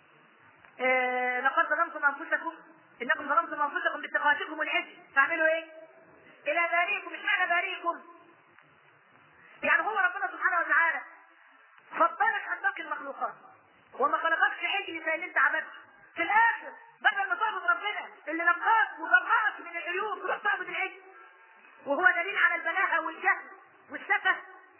A: لقد ظلمتم انفسكم انكم ظلمتم انفسكم باتخاذكم العجل فاعملوا ايه؟ الى بارئكم. مش معنى بارئكم يعني هو ربنا سبحانه وتعالى فضلك عن باقي المخلوقات وما خلقكش عجل زي اللي انت عملته. في الاخر بدل ما تعبد ربنا اللي نقاك وبرأك من العيوب تروح تعبد العجل، وهو دليل على البلاهه والجهل والسفه.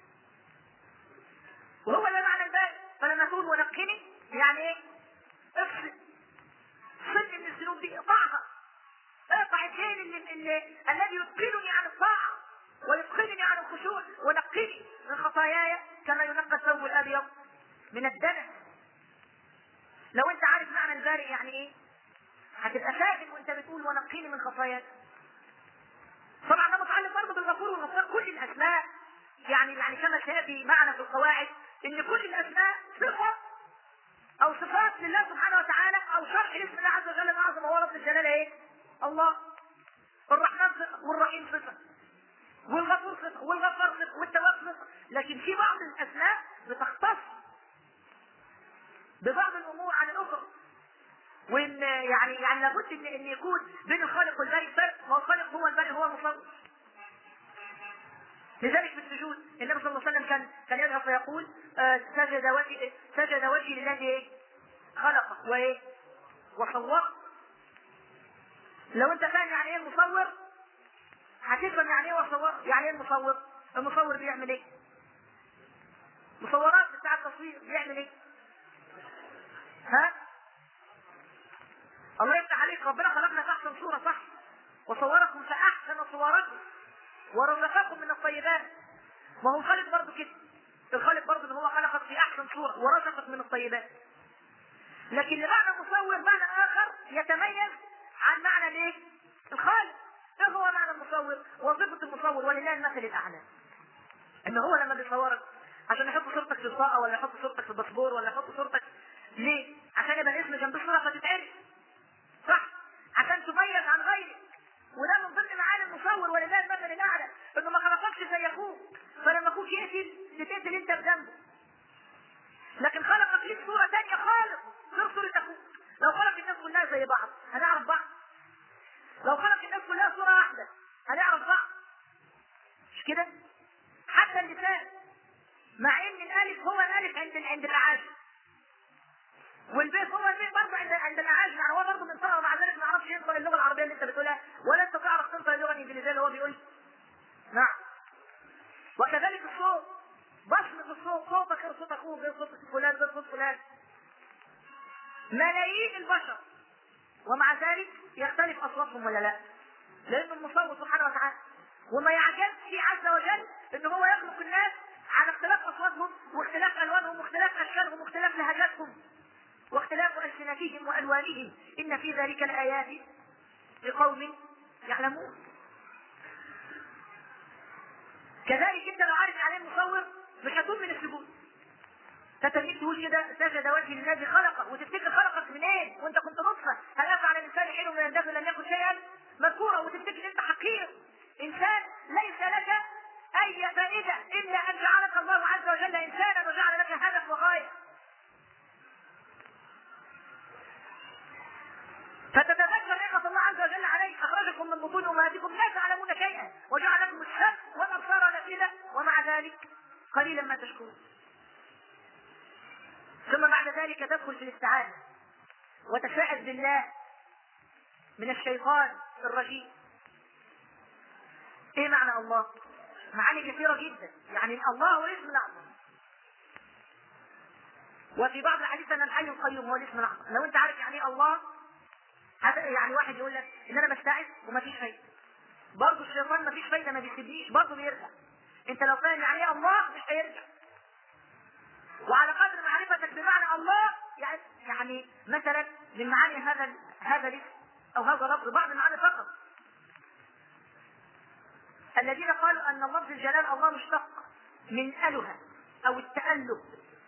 A: وهو ده معنى البارئ. فلما تقول ونقني يعني ايه؟ افصل من الذنوب دي، اقطعها. اقطع الشيء الذي يثقلني عن الطاعه ويثقلني عن الخشوع. ونقني من خطاياي كما ينقى الثوب الابيض من الدنس. لو انت عارف معنى البارئ يعني ايه هتبقى فاهم وانت بتقول ونقني من خطاياي. طبعا ده متعلق برضه بالغفور والغفار. كل الاسماء يعني كما سياتي معنا في القواعد ان كل الاسماء صفه او صفات لله سبحانه وتعالى او شرح لاسم الله الله. الرحمن صفة والرحيم صفة والغفور صفة والغفار صفة والتواب صفة، لكن في بعض الأسماء بتختص ببعض الأمور عن الأخرى. وإن يعني لابد إن يكون بين الخالق والبارئ فرق، والخالق هو البارئ هو المصور. لذلك في السجود النبي صلى الله عليه وسلم كان يذهب فيقول سجد وجهي لله ايه؟ خلقه وايه؟ وصوره. لو انت فاهم يعني ايه المصور هتفهم يعني ايه وصور. يعني ايه المصور؟ المصور بيعمل ايه؟ مصورات بتاع التصوير بيعمل ايه؟ ها؟ الله يفتح عليك، ربنا خلقنا في احسن صورة صح؟ وصوركم فاحسن صوركم ورزقكم من الطيبات. ما هو الخالق برضه كده، الخالق برضه ان هو خلقك في احسن صورة ورزقك من الطيبات. لكن لمعنى مصور معنى اخر يتميز عن معنى الايه؟ الخالق. ايه هو معنى المصور؟ وظيفة المصور ولله المثل الاعلى. ان هو لما بيصورك عشان يحط صورتك في البطاقة ولا يحط صورتك في الباسبور ولا يحط صورتك ليه؟ عشان يبقى الاسم جنب الصورة فتتعرف صح؟ عشان تميز عن غيرك. وده من ضمن معاني المصور ولله المثل الاعلى، انه ما خلقكش زي اخوك، فلما اخوك يقتل تقتل انت بذنبه. لكن خلقك ليك صورة ثانية خالص غير صورة اخوك. لو خلق الناس كلها زي بعض هنعرف بعض. لو خلق الناس كلها صورة واحدة هنعرف بعض. مش كده؟ حتى اللسان، مع ان الالف هو الالف عند الاعاجم، والبيت هو البيت برضه عند الاعاجم، يعني هو برضه بينطقها ومع ذلك ما يعرفش ينطق اللغه العربيه اللي انت بتقولها، ولا انت تعرف تنطق اللغه الانجليزيه اللي هو بيقول. نعم. وكذلك الصوت، بصمة الصوت، صوتك غير صوت اخوك غير صوت فلان غير صوت فلان. ملايين البشر ومع ذلك يختلف اصواتهم ولا لا؟ لانه المصور سبحانه وتعالى. وما يعجبش فيه عز وجل ان هو يخلق الناس على اختلاف اصواتهم واختلاف الوانهم واختلاف اشكالهم واختلاف لهجاتهم واختلاف ألسنتهم وألوانهم. إن في ذلك الآيات لقوم يعلمون. كذلك أنت لو عارف عليه المصور مش هتقوم من السجود. فتجيب تقول كده سجد وجه الذي خلقه، وتفتكر خلقك من ايه؟ وانت كنت نطفة. هل أفعل الإنسان حين من الداخل لم يكن شيئا مذكورا، وتفتكر أنت حقير إنسان ليس لك أي فائدة إلا أن جعلك الله عز وجل إنسانا وجعل لك هدف وغاية. فتتذكر نعمة الله عز وجل عليك، أخرجكم من بطون أمهاتكم لا تعلمون شيئا وجعل لكم السمع والأبصار والأفئدة ومع ذلك قليلا ما تشكرون. ثم بعد ذلك تدخل في الاستعاذة وتستعذ بالله من الشيطان الرجيم. ايه معنى الله؟ معاني كثيرة جدا. يعني الله هو الاسم الأعظم، وفي بعض الحديث أن الحي القيوم هو الاسم الأعظم. لو أنت عارف يعني الله، يعني واحد يقول لك ان انا بستعذ ومفيش فايده، برضه الشيطان مفيش فايده ما بيسيبنيش، برضه بيرجع. انت لو فاهم يعني ايه الله مش هيرجع. وعلى قدر معرفتك بمعنى الله يعني مثلا من معاني هذا الاسم او هذا اللفظ بعض المعاني فقط. الذين قالوا ان لفظ الجلال الله مشتق من أله او التأله،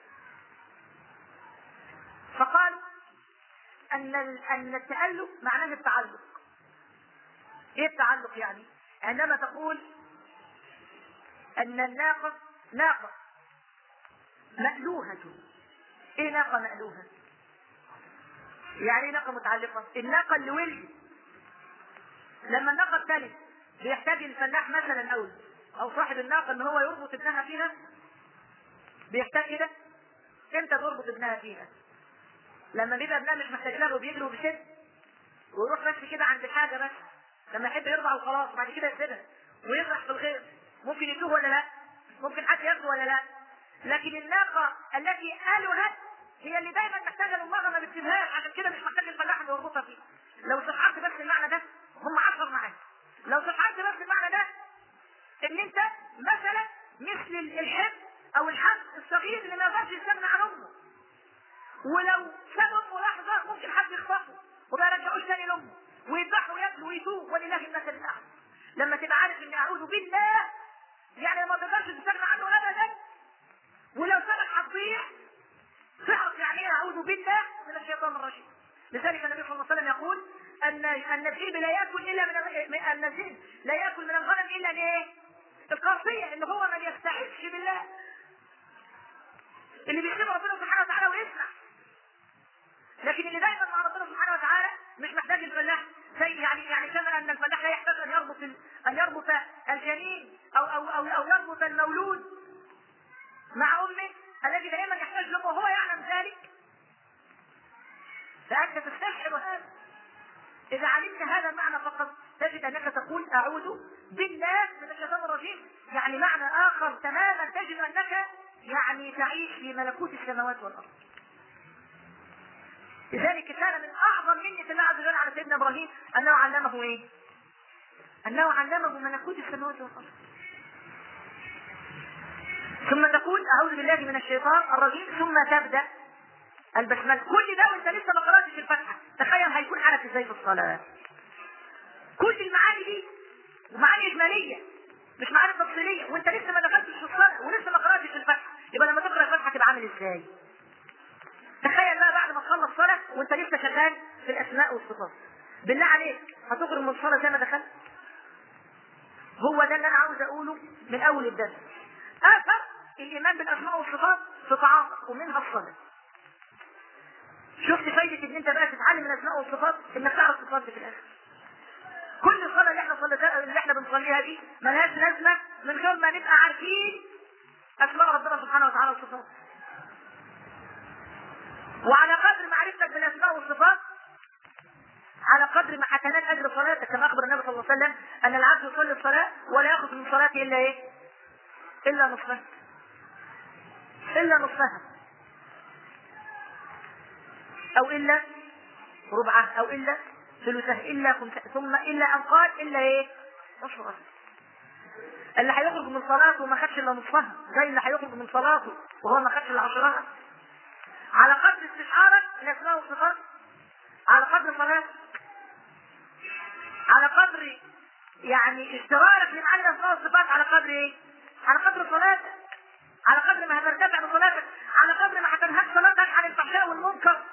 A: فقالوا ان التأله معناه التعلق. ايه التعلق؟ يعني عندما تقول ان الناقة ناقة مألوهة. ايه ناقة مألوهة؟ يعني ايه ناقة متعلقة؟ الناقة اللي ولدت لما الناقة الثالث بيحتاج الفلاح مثلا او صاحب الناقة ان هو يربط ابنها فيها، بيحتاج كده. امتى تربط ابنها فيها؟ لما بيبقى ابنها مش محتاج له وبيجري وبيشد ويروح بس كده عند حاجة بس، لما يحب يرضع وخلاص بعد كده يسيبها ويسرح في الغير. ممكن يتوه ولا لا؟ ممكن حد ياخده ولا لا؟ لكن الناقة التي ألهت هي اللي دايما محتاجة لأمها ما بتسيبهاش، عشان كده مش محتاج الفلاح اللي يربطها فيه. لو استشعرت بس المعنى ده هم 10 معاني. لو استشعرت بس المعنى ده ان انت مثلا مثل الحب او الحب الصغير اللي ما يقدرش يستغنى عن امه، ولو ساب امه لحظة ممكن حد يخطفه وما يرجعوش تاني لامه ويذبحه وياكله ويتوب ولله المثل الاعلى. لما تبقى عارف ان اعوذ بالله يعني ما تقدرش تستغنى عنه ابدا، ولو سابك هتضيع، تعرف يعني ايه اعوذ بالله من الشيطان الرجيم. لذلك النبي صلى الله عليه وسلم يقول ان الذئب لا ياكل الا ان الذئب لا ياكل من الغنم الا ايه؟ القرصيه، اللي هو من يستعيذ بالله، اللي بيحب ربنا سبحانه وتعالى ويسمع. لكن اللي دايما مع ربنا سبحانه وتعالى مش محتاج الفلاح، زي يعني كما ان الفلاح لا يحتاج ان يربط الجنين او يربط المولود مع امه الذي دائما يحتاج له وهو يعلم ذلك، فانت تستشعر هذا. اذا علمت هذا المعنى فقط تجد انك تقول اعوذ بالله من الشيطان الرجيم، يعني معنى اخر تماما، تجد انك يعني تعيش في ملكوت السماوات والارض. لذلك كان من اعظم منة الله عز وجل على سيدنا ابراهيم انه علمه ايه؟ انه علمه ملكوت السماوات والارض. ثم تقول اعوذ بالله من الشيطان الرجيم، ثم تبدا البسمله. كل ده وانت لسه ما قراتش الفاتحه، تخيل هيكون حالك ازاي في الصلاه. كل المعاني دي ومعاني اجماليه مش معاني تفصيليه، وانت لسه ما دخلتش في الصلاه ولسه ما قراتش الفاتحه، يبقى لما تقرا الفاتحه تبقى عامل ازاي؟ تخيل بقى بعد ما تخلص صلاه وانت لسه شغال في الاسماء والصفات، بالله عليك هتخرج من الصلاه زي ما دخلت؟ هو ده اللي انا عاوز اقوله من اول الدرس. اثر الايمان بالاسماء والصفات في طاعاتك ومنها الصلاه. شفت فايده ان انت بقى تتعلم الاسماء والصفات؟ انك تعرف تصلي في الاخر. كل الصلاه اللي احنا بنصليها دي ملهاش لازمه من غير ما نبقى عارفين اسماء ربنا سبحانه وتعالى وصفاته. وعلى قدر معرفتك بالاسماء والصفات على قدر ما هتنال اجر صلاتك، كما اخبر النبي صلى الله عليه وسلم ان العبد يصلي الصلاه ولا ياخذ من صلاته الا ايه؟ الا نصفها. الا نصفها او الا ربعها او الا ثلثها الا خمسها، ثم الا ان قال الا ايه؟ عشرها. اللي هيخرج من صلاته وما خدش الا نصفها زي اللي هيخرج من صلاته وهو ما خدش الا عشرها. على قدر استشعارك الاسماء والصفات، على قدر صلاتك، على قدر يعني اشتراكك لمعاني الاسماء والصفات، على قدر ايه؟ على قدر صلاتك، على قدر ما هترتفع بصلاتك، على قدر ما هتنهك صلاتك عن الفحشاء والمنكر.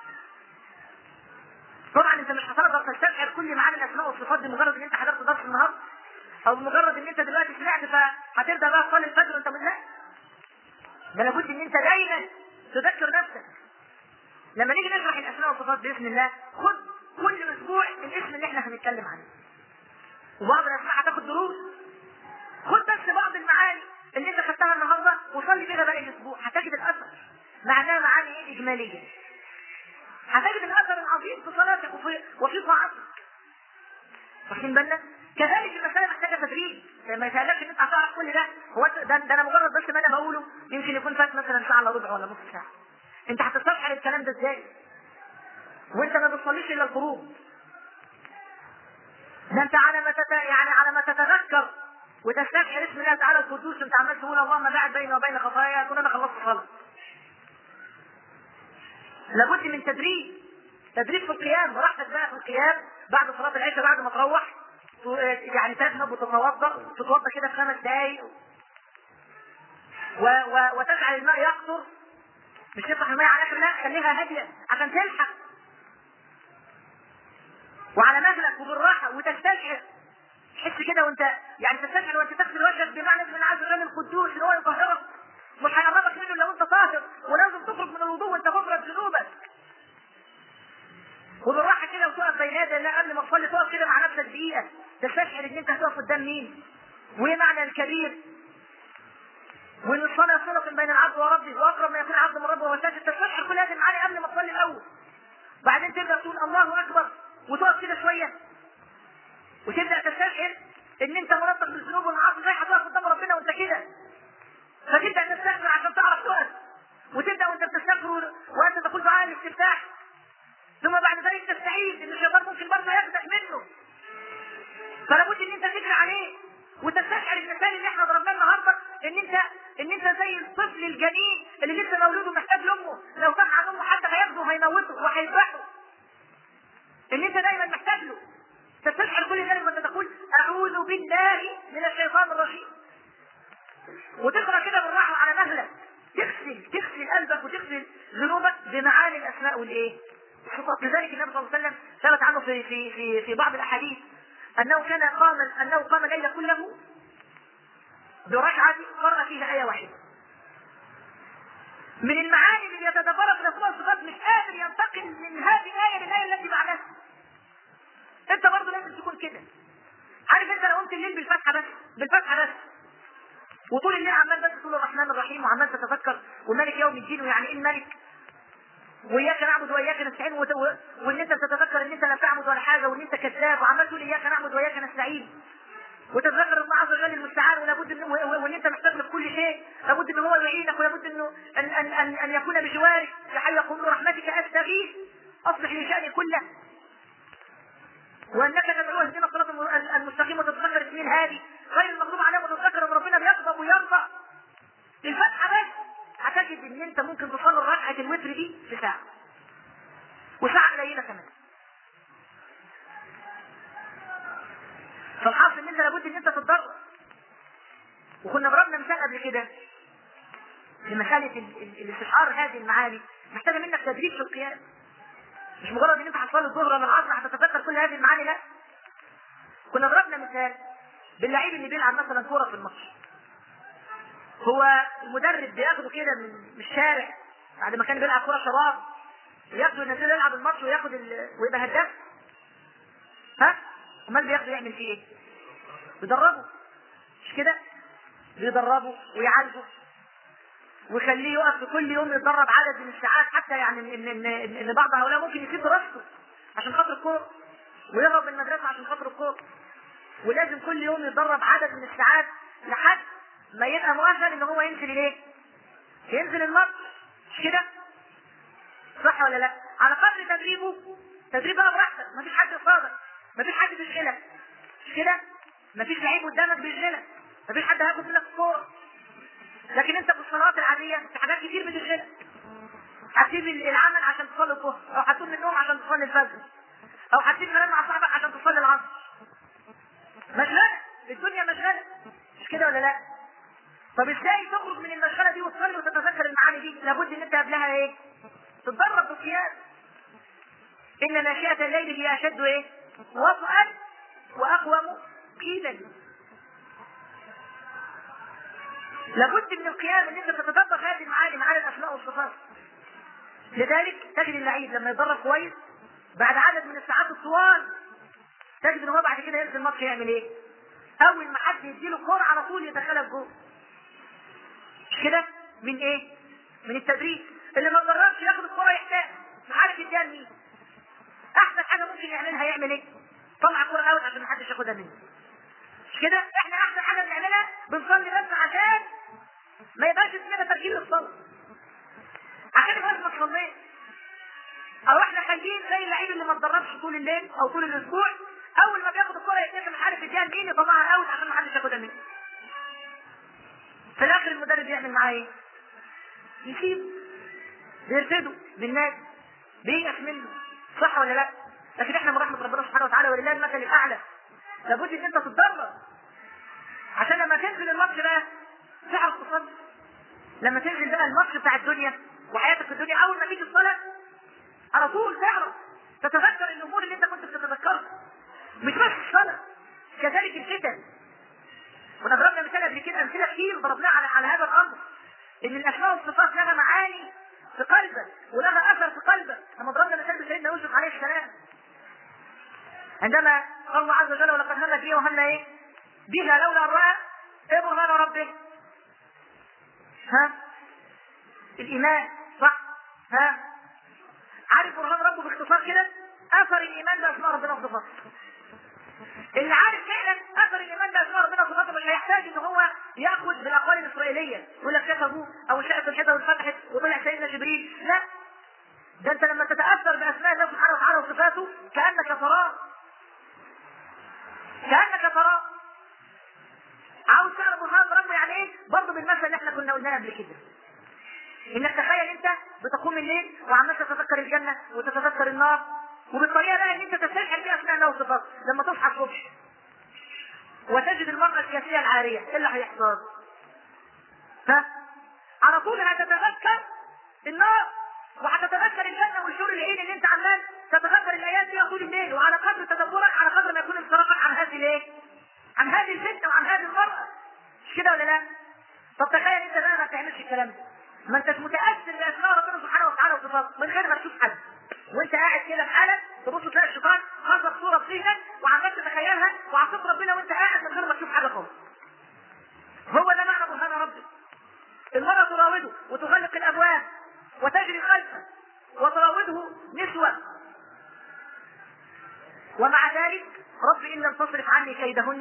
A: طبعا انت مش هتقدر تستشعر كل معاني الاسماء والصفات بمجرد ان انت حضرت درس النهارده، او بمجرد ان انت دلوقتي سمعت فهتبدا بقى تصلي الفجر وانت من لا. ده لابد ان انت دايما تذكر نفسك. لما نيجي نشرح الاسماء والصفات باذن الله خد كل اسبوع الاسم اللي احنا هنتكلم عنه، وبعض الاسماء هتاخد دروس. خد بس بعض المعاني اللي انت خدتها النهارده وصلي بيها باقي الاسبوع، هتجد الاثر معناها معاني ايه؟ اجماليه. هتجد الاثر العظيم في صلاتك وفي طاعتك. واخدين بالنا؟ كذلك المساله محتاجه تدريب، ما يتهيألكش ان انت هتعرف كل ده. هو ده انا مجرد بس ما انا بقوله يمكن يكون فات مثلا ساعه الا ربع ولا نص ساعه. انت هتستشعر الكلام ده ازاي؟ وانت ما بتصليش الا الفروض. ده انت على ما تتذكر وتستشعر اسم الله تعالى القدوس، انت عمال تقول اللهم باعد بيني وبين خطاياي، تكون انا خلصت صلاه. لابد من تدريب في القيام، براحتك بقى في القيام بعد صلاه العشاء بعد ما تروح يعني تذهب وتتوضا كده في 5 دقائق وتجعل الماء يقطر، مش تفتح الماء على اخر، لا خليها هاديه عشان تلحق وعلى مهلك وبالراحه وتستشعر. تحس كده وانت يعني تستشعر وانت تغسل وجهك بمعنى اسم الله عز وجل القدوس اللي هو يطهرك، مش هيقربك منه لو انت طاهر، ولازم تخرج من الوضوء وانت مفرد ذنوبك. وبالراحه كده وتقف بين يدي الله قبل ما تصلي، تقف كده مع نفسك دقيقه تستشعر ان انت هتقف قدام مين، وايه معنى الكبير، وان الصلاه صله بين العبد وربه، واقرب ما يكون العبد من ربه وهو ساجد. تستشعر كل هذه المعاني قبل ما تصلي الاول. بعدين تبدا تقول الله اكبر وتقف كده شويه وتبدا تستشعر ان انت مرتب بالذنوب والمعاصي، ازاي هتقف قدام ربنا وانت كده. فتبدا تستغفر عشان تعرف تقف، وتبدا وانت بتستغفر وانت تقول دعاء الاستفتاح، ثم بعد ذلك تستعيذ ان الشيطان ممكن برضه يخدع منه. فلا بد ان انت تجري عليه وتستشعر المثال اللي احنا ضربناه النهارده، ان انت زي الطفل الجنين اللي لسه مولود ومحتاج لامه، لو كان عن امه حتى هياخده وهيموته وهيذبحه، ان انت دايما محتاج له. تستشعر كل ذلك وانت تقول اعوذ بالله من الشيطان الرجيم، وتقرا كده بالراحه على مهلك، تغسل قلبك وتغسل ذنوبك بمعاني الاسماء والايه؟ الصفات. لذلك النبي صلى الله عليه وسلم ثبت عنه في بعض الاحاديث انه قام الليل كله بركعه قرأ فيها ايه واحده. من المعاني اللي يتدبر في الاسماء والصفات مش قادر ينتقل من هذه الايه للايه التي بعدها. انت برضه لازم تكون كده. عارف انت لو قمت الليل بالفتحه بس وطول الليل عمال بس تقول الرحمن الرحيم وعمال تتفكر ومالك يوم الدين ويعني ايه الملك واياك نعبد واياك نستعين وان انت تتذكر ان انت لا تعبد ولا حاجه وان انت كذاب وعمال تقول اياك نعبد واياك نستعين وتتذكر الله عز وجل المستعان ولابد وان انت محتاج له كل شيء، لابد ان هو يعينك ولابد انه ان يكون بجوارك يا حي يقوم برحمتك استغيث اصلح لي شاني كله وانك تدعو اهدنا الصراط المستقيم وتتذكر اسمين هذه غير المغضوب عليهم وتتذكر ان ربنا بيغضب ويرضى. الفتحه بس هتجد ان انت ممكن تصلي ركعه الوتر دي في ساعه وساعه قليله كمان. فالحاصل ان انت لابد ان انت تتدرب. وكنا ضربنا مثال قبل كده لمساله الاستشعار هذه المعاني محتاجه منك تدريب في القيام. مش مجرد ان انت هتصلي الظهر ولا العصر هتتذكر كل هذه المعاني، لا. كنا ضربنا مثال باللعيب اللي بيلعب مثلا كوره في الماتش. هو المدرب بياخده كده من الشارع بعد ما كان بيلعب كوره شباب ياخده ينزله يلعب الماتش ويبقى هداف. ها؟ امال بياخده يعمل فيه ايه؟ بيدربه، مش كده؟ بيدربه ويعالجه ويخليه يقف في كل يوم يتدرب عدد من الساعات، حتى يعني ان بعض هؤلاء ممكن يسيب دراسته عشان خاطر الكوره ويهرب من المدرسه عشان خاطر الكوره، ولازم كل يوم يتدرب عدد من الساعات لحد ما يبقى مؤهل ان هو ينزل ايه؟ ينزل الماتش، مش كده؟ صح ولا لا؟ على قدر تدريب بقى براحتك، مفيش حد يصادق، مفيش حد بيشغلك، مش كده؟ مفيش لعيب قدامك بيشغلك، مفيش حد هياخد منك الكوره. لكن انت في الصلوات العاديه في حاجات كتير بتشغلك. هتسيب العمل عشان تصلي الظهر، او هتقوم من النوم عشان تصلي الفجر، او هتسيب كلام مع صاحبك عشان تصلي العصر. مشغله، الدنيا مشغله، مش كده ولا لا؟ طب ازاي تخرج من المشغله دي وتصلي وتتذكر المعاني دي؟ لابد ان انت قبلها ايه؟ تتدرب بالقيام. ان ناشئه الليل هي اشد ايه؟ وطئا واقوم قيلا. لابد من القيام ان انت تتدبر هذه المعاني، معاني الاسماء والصفات. لذلك تجد اللعيب لما يتدرب كويس بعد عدد من الساعات الطوال تجد ان هو بعد كده ينزل الماتش يعمل ايه؟ اول ما حد يديله الكوره على طول يدخلها الجول. مش كده؟ من ايه؟ من التدريب. اللي ما اتدربش ياخد الكوره يحتاج مش عارف يديها لمين. احسن حاجه ممكن يعملها يعمل ايه؟ طلع الكوره اوت عشان ما حدش ياخدها منه. مش كده؟ احنا احسن حاجه بنعملها بنصلي بس عشان ما يبقاش اسمنا تركيز الصلاه. عشان بس ما تصليش. او احنا خايفين زي اللعيب اللي ما اتدربش طول الليل او طول الاسبوع، اول ما بياخد الكوره يتنفس مش عارف يديها لمين يطلعها اوت عشان ما حدش ياخدها منه. في الاخر المدرب يعمل معاه ايه؟ يسيبه، بيرفده بالناس، بييأس منه، صح ولا لا؟ لكن احنا من رحمه ربنا سبحانه وتعالى ولله المثل الاعلى لابد ان انت تتدرب عشان لما تنزل الماتش بقى تعرف تصلي. لما تنزل بقى الماتش بتاع الدنيا وحياتك في الدنيا اول ما تيجي الصلاه على طول تعرف تتذكر الامور اللي انت كنت بتتذكرها. مش بس الصلاه، كذلك الفتن. كنا ضربنا مثال قبل كده، امثله كتير ضربناها على هذا الامر، ان الاسماء والصفات لها معاني في قلبك ولها اثر في قلبك. لما ضربنا مثال بسيدنا يوسف عليه السلام عندما قال الله عز وجل ولقد همت به وهم ايه؟ بها لولا ان راى ايه برهان ربه؟ ها؟ الايمان، صح؟ ها؟ عارف برهان ربه باختصار كده؟ اثر الايمان باسماء ربنا وصفاته. اللي عارف فعلا اثر الايمان باسماء ربنا وصفاته مش هيحتاج ان هو ياخذ بالاقوال الاسرائيليه يقول لك كتبوا او شاءت الحيطه واتفتحت وطلع سيدنا جبريل، لا. ده انت لما تتاثر باسماء الله سبحانه وتعالى وصفاته كانك تراه. كانك تراه. عاوز تعرف برهان ربه يعني ايه؟ برضه بالمثل اللي احنا كنا قلناه قبل كده. انك تخيل انت بتقوم الليل وعمال تتذكر الجنه وتتذكر النار، وبالطريقه بقى ان انت تستشعر فيها اسماء الله وصفاته. لما تصحى الصبح وتجد المرأة الكاسية العارية، ايه اللي هيحصل؟ ها؟ على طول هتتذكر النار وهتتذكر الجنه والشور العين اللي انت عمال تتذكر الايات دي طول الليل، وعلى قدر تدبرك على قدر ما يكون انصرافك عن هذه الايه؟ عن هذه الفتنه وعن هذه المراه. مش كده ولا لا؟ طب تخيل انت بقى ما بتعملش الكلام ده، ما انتش متاثر باسماء ربنا سبحانه وتعالى وصفاته من غير ما تشوف حد، وانت قاعد كده في حالك تبص تلاقي الشيطان خلق صوره في ذهنك وعمال تتخيلها وعصيت ربنا وانت قاعد من غير ما تشوف حاجه خالص. هو ده معنى برهان ربك. المرأة تراوده وتغلق الابواب وتجري خلفه وتراوده نسوة، ومع ذلك رب ان لم تصرف عني كيدهن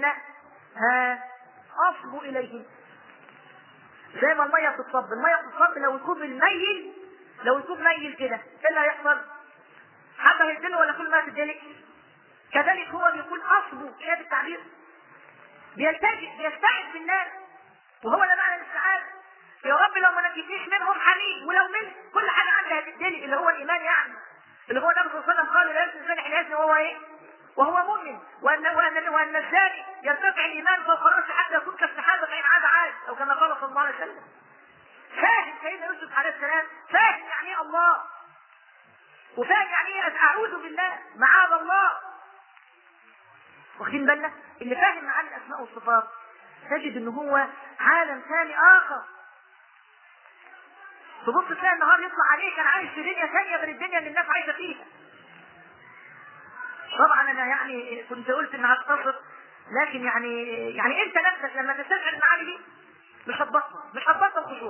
A: اصب اليهن. زي ما الميه بتتصب، الميه بتتصب لو الكوب الميل، لو الكوب ميل كده ايه اللي هيحصل؟ حبه هيدله ولا كل ما تدلق؟ كذلك هو بيكون اصبه، شايف التعبير؟ بيلتجئ بيستعد بالناس، وهو ده معنى الاستعاذه. يا رب لو ما نجيتنيش منهم حنين، ولو من كل حاجه عندها هتدلق، اللي هو الايمان يعني، اللي هو النبي صلى الله عليه وسلم قال لا يزني الزاني حين يزني وهو ايه؟ وهو مؤمن، وان الزاني يرتفع الايمان فوق راسه حتى يكون كالسحابه فان عاد عاد، او كما قال صلى الله عليه وسلم. فاهم سيدنا يوسف عليه السلام، فاهم يعني ايه الله، وفاهم يعني ايه اعوذ بالله معاذ الله. واخدين بالنا؟ اللي فاهم معاني الاسماء والصفات تجد ان هو عالم ثاني اخر. تبص تلاقي النهار يطلع عليك كان عايش في دنيا ثانيه غير الدنيا اللي الناس عايشه فيها. طبعا انا يعني كنت قلت انها هتقصر، لكن يعني انت نفسك لما تستشعر المعاني دي مش هتبطل خشوع،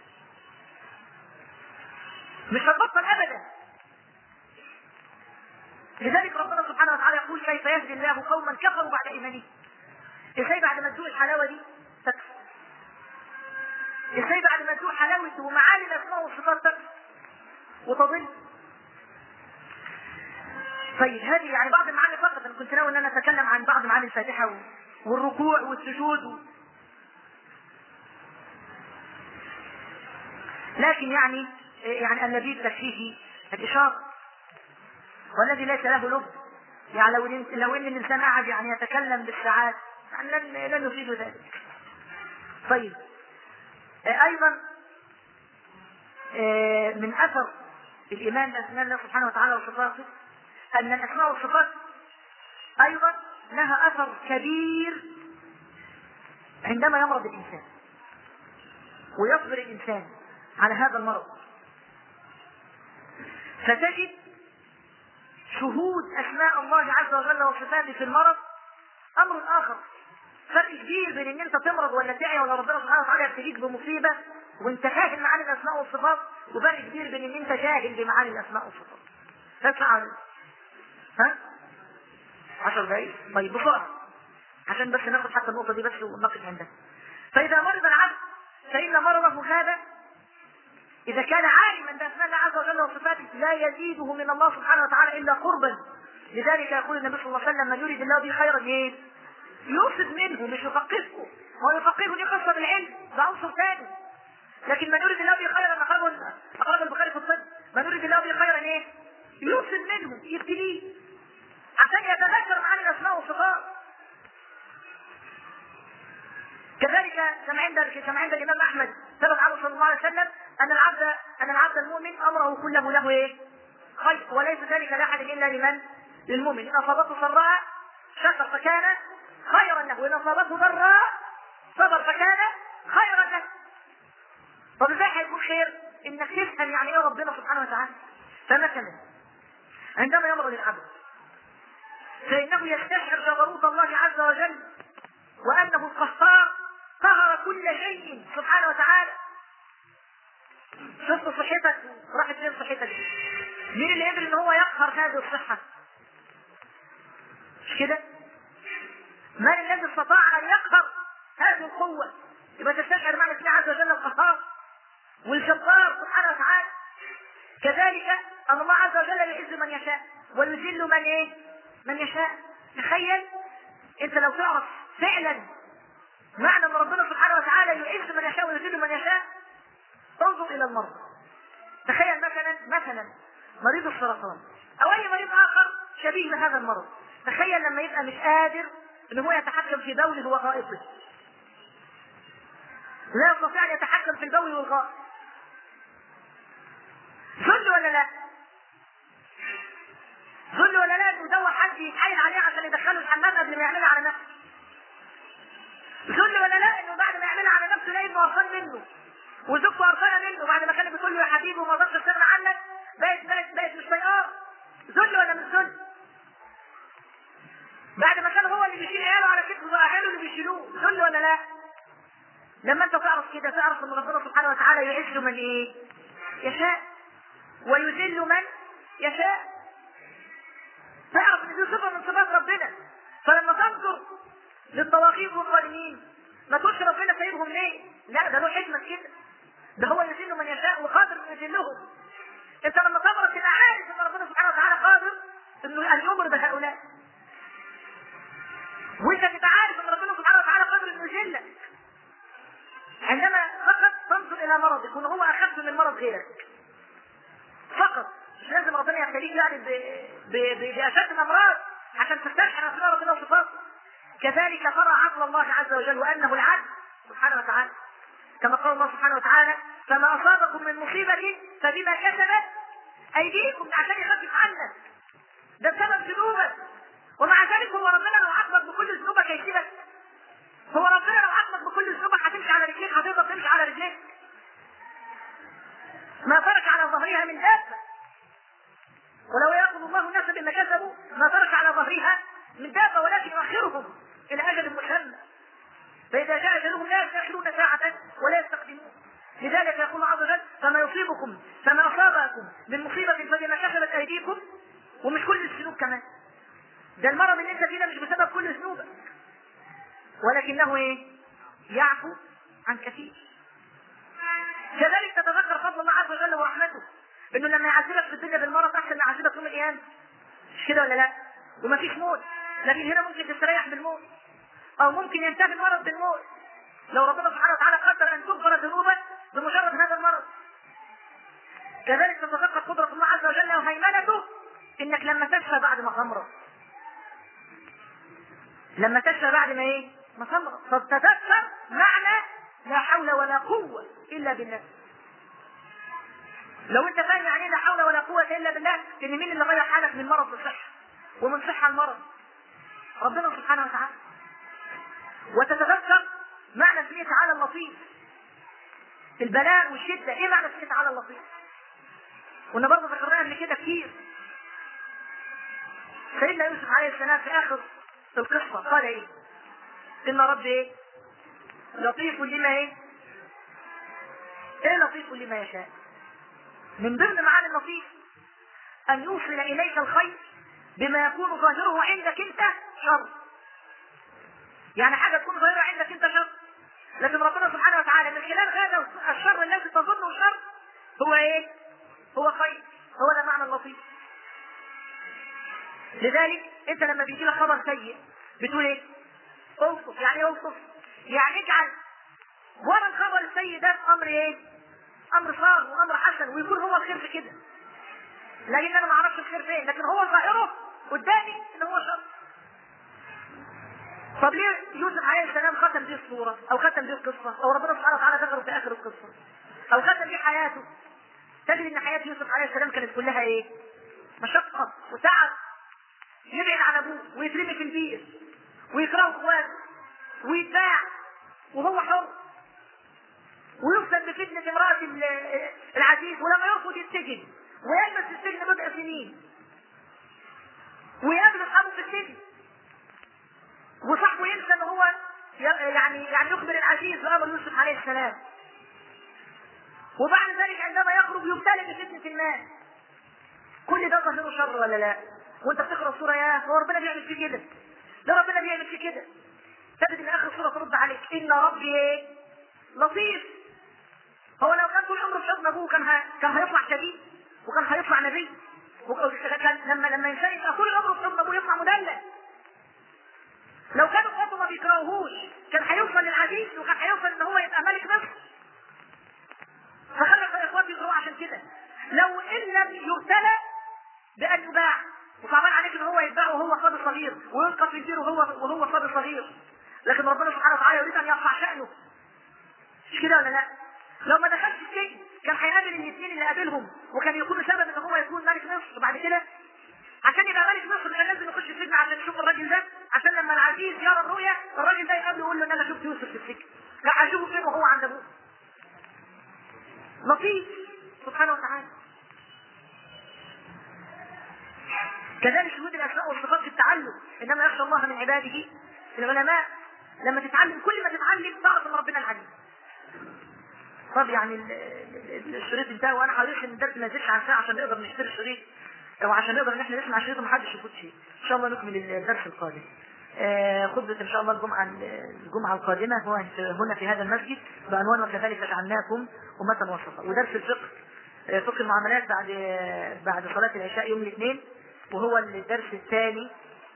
A: مش هتبطل ابدا. لذلك ربنا سبحانه وتعالى يقول كيف يهدي الله قوما كفروا بعد ايمانهم. ازاي بعد ما تدوق الحلاوه دي تكفر؟ ازاي بعد ما تدوق حلاوه ومعاني الاسماء والصفات تكفر وتضل؟ طيب هذه يعني بعض المعاني فقط، انا كنت ناوي ان انا اتكلم عن بعض معاني الفاتحه والركوع والسجود لكن يعني اللبيب تكفيه الاشاره، والذي ليس له لب يعني لو ان الانسان قاعد يعني يتكلم بالساعات يعني لن يفيد ذلك. طيب ايضا من اثر الايمان باسماء الله سبحانه وتعالى وصفاته ان الاسماء والصفات ايضا لها اثر كبير عندما يمرض الانسان ويصبر الانسان على هذا المرض، فتجد شهود اسماء الله عز وجل وصفاته في المرض امر اخر. فرق كبير بين ان انت تمرض ولا تعي ولا ربنا سبحانه وتعالى يبتليك بمصيبه وانت فاهم معاني الاسماء والصفات، وفرق كبير بين ان انت جاهل بمعاني الاسماء والصفات. تسمع ها 10 دقايق؟ طيب بسرعه عشان بس ناخد حتى النقطه دي بس ونقف عندها. فاذا مرض العبد فان مرضه هذا اذا كان عالما باسماء الله عز وجل وصفاته لا يزيده من الله سبحانه وتعالى الا قربا. لذلك يقول النبي صلى الله عليه وسلم من يريد الله به خيرا ايه؟ يوصف منه، مش يفقهه. هو يفقهه دي قصه بالعلم ده عنصر ثاني، لكن من يريد الله به خيرا اخرج البخاري في الطب، من يريد الله به خيرا ايه؟ يوصف منه، يبتليه عشان يتذكر معاني الاسماء والصفات. كذلك كما عند الامام احمد ثبت عنه صلى الله عليه وسلم ان العبد المؤمن امره كله له ايه؟ خير، وليس ذلك لاحد الا لمن؟ للمؤمن. ان اصابته سراء شكر فكان خيرا له، وان اصابته ضراء صبر فكان خيرا له. طب ازاي هيكون خير؟ انك تفهم يعني ايه ربنا سبحانه وتعالى. فمثلا عندما يمرض العبد فانه يستشعر جبروت الله عز وجل وانه القهار قهر كل شيء سبحانه وتعالى. شفت صحتك راحت فين صحتك؟ مين اللي قدر ان هو يقهر هذه الصحه؟ مش كده؟ من الذي استطاع ان يقهر هذه القوه؟ يبقى تستشعر معنى الله عز وجل القهار والجبار سبحانه وتعالى. كذلك ان الله عز وجل يعز من يشاء ويذل من ايه؟ من يشاء. تخيل انت لو تعرف فعلا معنى ان ربنا سبحانه وتعالى يعز من يشاء ويذل من يشاء. انظر الى المرض، تخيل مثلا مريض السرطان او اي مريض اخر شبيه بهذا المرض. تخيل لما يبقى مش قادر ان هو يتحكم في بوله وغائطه، لا يستطيع ان يتحكم في البول والغائط، ذل ولا لا؟ ذل ولا لا؟ انه يدور حد يتحايل عليه عشان يدخله الحمام قبل ما يعملها على نفسه. ذل ولا لا؟ انه بعد ما يعملها على نفسه يلاقي انه قرفان منه وزوجته قرفانه منه بعد ما كانت بتقول له يا حبيبي وما اقدرش استغنى عنك، بقت مش طايقاه. ذل ولا مش ذل؟ بعد ما كان هو اللي بيشيل عياله على كتفه بقى عياله اللي بيشيلوه. ذل ولا لا؟ لما انت تعرف كده تعرف ان ربنا سبحانه وتعالى يعز من ايه؟ يشاء، ويذل من يشاء. تعرف ان دي صفه من صفات ربنا. فلما تنظر للطواغيت والظالمين ما تقولش ربنا سايبهم ليه؟ لا، ده له حكمه كده. ده هو يذل من يشاء وقادر ان يذلهم. انت لما تنظر تبقى عارف ان ربنا سبحانه وتعالى قادر انه ان يمر بهؤلاء. وانت تبقى عارف ان ربنا سبحانه وتعالى قادر انه يذلك. عندما فقط تنظر الى مرضك وان هو اخف من مرض غيرك. فقط مش لازم ربنا يبتليك يعني باشد الامراض عشان تستشعر اسماء ربنا وصفاته. كذلك ترى عدل الله عز وجل وانه العدل سبحانه وتعالى. كما قال الله سبحانه وتعالى: فما اصابكم من مصيبه فبما كسبت ايديكم، عشان يخفف عنك. ده بسبب ذنوبك. ومع ذلك هو ربنا لو عاقبك بكل ذنوبك هيسيبك؟ هو ربنا لو عاقبك بكل ذنوبك هتمشي على رجليك؟ هتقدر تمشي على رجليك؟ ما ترك على ظهرها من دابه. ولو ياخذ الله الناس بما كسبوا ما ترك على ظهرها من دابه، ولكن يؤخرهم الى اجل مسمى. فاذا جاء اجلهم لا يستاخرون ساعه ولا يستقدمون. لذلك يقول عز وجل: فما اصابكم من مصيبه فبما كسبت ايديكم. ومش كل الذنوب كمان. ده المرض اللي انت فيه مش بسبب كل ذنوبك، ولكنه ايه؟ يعفو عن كثير. كذلك تتذكر فضل الله عز وجل ورحمته، انه لما يعذبك في الدنيا بالمرض احسن ما يعذبك يوم القيامه. مش كده ولا لا؟ ومفيش موت، لكن هنا ممكن تستريح بالموت، او ممكن ينتهي المرض بالموت لو ربنا سبحانه وتعالى قدر ان تغفر ذنوبك بمجرد هذا المرض. كذلك تتذكر قدرة الله عز وجل وهيمنته، انك لما تشفى بعد ما تمرض، لما تشفى بعد ما ايه؟ ما تمرض، فتتذكر معنى لا حول ولا قوة الا بالله. لو انت فاهم يعني لا حول ولا قوة الا بالله، ان مين اللي غير حالك من مرض لصحة ومن صحة المرض؟ ربنا سبحانه وتعالى. وتتذكر معنى اسمه تعالى اللطيف. البلاء والشدة ايه معنى اسمه تعالى اللطيف؟ كنا برضه ذكرناها قبل كده كتير. سيدنا يوسف عليه السلام في اخر القصة قال ايه؟ ان ربي ايه؟ لطيف لما ايه؟ ايه لطيف لما يشاء؟ من ضمن معاني اللطيف ان يوصل اليك الخير بما يكون ظاهره عندك انت شر. يعني حاجة تكون ظاهرة عندك انت شر، لكن ربنا سبحانه وتعالى من خلال هذا الشر الذي تظنه شر هو ايه؟ هو خير. هو ده معنى اللطيف. لذلك انت لما بيجي لك خبر سيء بتقول ايه؟ اوصف. يعني اوصف يعني اجعل ورا الخبر السيء ده امر ايه؟ امر صار وامر حسن، ويكون هو الخير في كده، لكن انا ما اعرفش الخير فين، لكن هو ظاهره قدامي ان هو شر. طب ليه يوسف عليه السلام ختم بيه الصورة او ختم بيه القصة، او ربنا سبحانه وتعالى ذكره في اخر القصة، او ختم بيه حياته؟ تجد ان حياة يوسف عليه السلام كانت كلها ايه؟ مشقة وتعب. يبعد عن ابوه ويترمي في البير ويكرهه اخواته ويتباع وهو حر، ويفسد بفتنة امرأة العزيز، ولما يرفض يتسجن ويلبس في السجن بضع سنين، ويقابل اصحابه في السجن، وصاحبه ينسى ان هو يعني يخبر العزيز بامر يوسف عليه السلام. وبعد ذلك عندما يخرج يبتلى بفتنة الناس. كل ده ظاهره شر ولا لا؟ وانت بتقرا السوره يا هو ربنا بيعمل فيه كده؟ ده ربنا بيعمل فيه كده. تجد ان اخر السوره ترد عليك: ان ربي ايه؟ لطيف. هو لو كان طول عمره في حضن ابوه كان هيطلع شديد وكان هيطلع نبي، لما انسان يبقى طول عمره في حضن ابوه يطلع مدلل. لو كانوا اخواته ما بيكرهوش كان هيوصل للعزيز وكان هيوصل ان هو يبقى ملك مصر. فخلق اخواته يكرهوه عشان كده. لو ان لم يبتلى بان يباع، وطبعا عليك ان هو يتباع وهو صبي صغير ويلقى في البير وهو صبي صغير، لكن ربنا سبحانه وتعالى يريد ان يرفع شأنه. مش كده ولا لا؟ لو ما دخلش السجن كان هيقابل الاثنين اللي قابلهم وكان يكون سبب ان هو يكون ملك مصر بعد كده. عشان يبقى ملك مصر كان لازم يخش السجن عشان يشوف الراجل ده، عشان لما العزيز يرى الرؤيا الراجل ده يقابله يقول له ان انا شفت يوسف في السجن. لا هشوفه فين وهو عند ابوه. لطيف سبحانه وتعالى. كذلك شهود الاسماء والصفات في التعلم، انما يخشى الله من عباده العلماء. لما تتعلم كل ما تتعلم تعرف ان ربنا العليم. طب يعني الشريط انتهى وانا حريص ان الدرس ما يزيدش عن ساعه عشان نقدر نشتري الشريط او عشان نقدر ان احنا نسمع شريط ومحدش يفوت شيء. ان شاء الله نكمل الدرس القادم. خطبة ان شاء الله الجمعة القادمة هو هنا في هذا المسجد بعنوان وكذلك جعلناكم أمة وسطا. ودرس الفقه فقه المعاملات بعد صلاة العشاء يوم الاثنين، وهو الدرس الثاني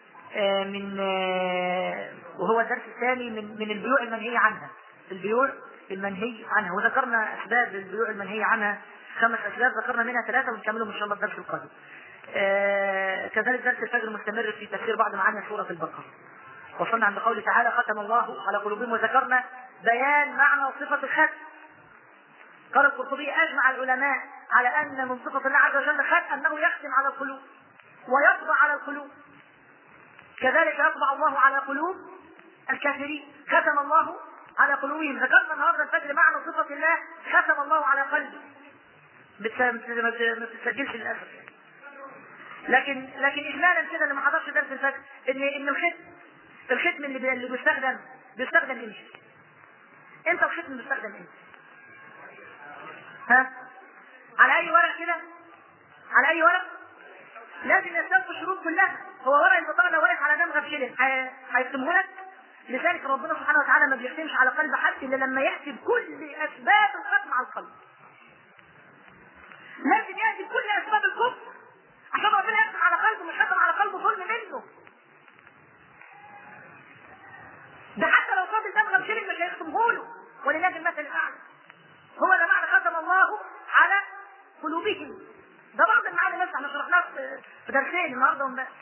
A: من البيوع المنهي عنها. البيوع المنهي عنها، وذكرنا اسباب البيوع المنهي عنها 5 اسباب، ذكرنا منها 3 ونكملهم ان شاء الله الدرس القادم. كذلك درس الفجر مستمر في تفسير بعض معاني سورة البقرة. وصلنا عند قوله تعالى ختم الله على قلوبهم، وذكرنا بيان معنى وصفة الختم. قال القرطبي اجمع العلماء على ان من صفة الله عز وجل ختم انه يختم على القلوب ويطبع على القلوب. كذلك يطبع الله على قلوب الكافرين، ختم الله على قلوبهم. ذكرنا النهارده الفجر معنى صفة الله ختم الله على قلبه. ما بتسجلش للاسف، لكن اجمالا كده اللي ما حضرش درس الفجر ان الختم اللي بيستخدم امتى الختم بيستخدم امتى؟ ها؟ على اي ورق كده؟ على اي ورق؟ لازم يستوفي الشروط كلها. هو ورق البطاقه لو ورق على دمغه بشيلن هيختمه لك. لذلك ربنا سبحانه وتعالى ما بيختمش على قلب حد الا لما يحسب كل اسباب الختم على القلب. لازم يأتي كل اسباب الكفر عشان ربنا يختم على قلبه، مش يختم على قلبه ظلم منه. ده حتى لو صاب الدمغه بشيلن مش هيختمه له. ولله المثل الاعلى. هو ده معنى ختم الله على قلوبهم. ده بعض المعاني بس احنا شرحناه في درسين النهارده وامبارح.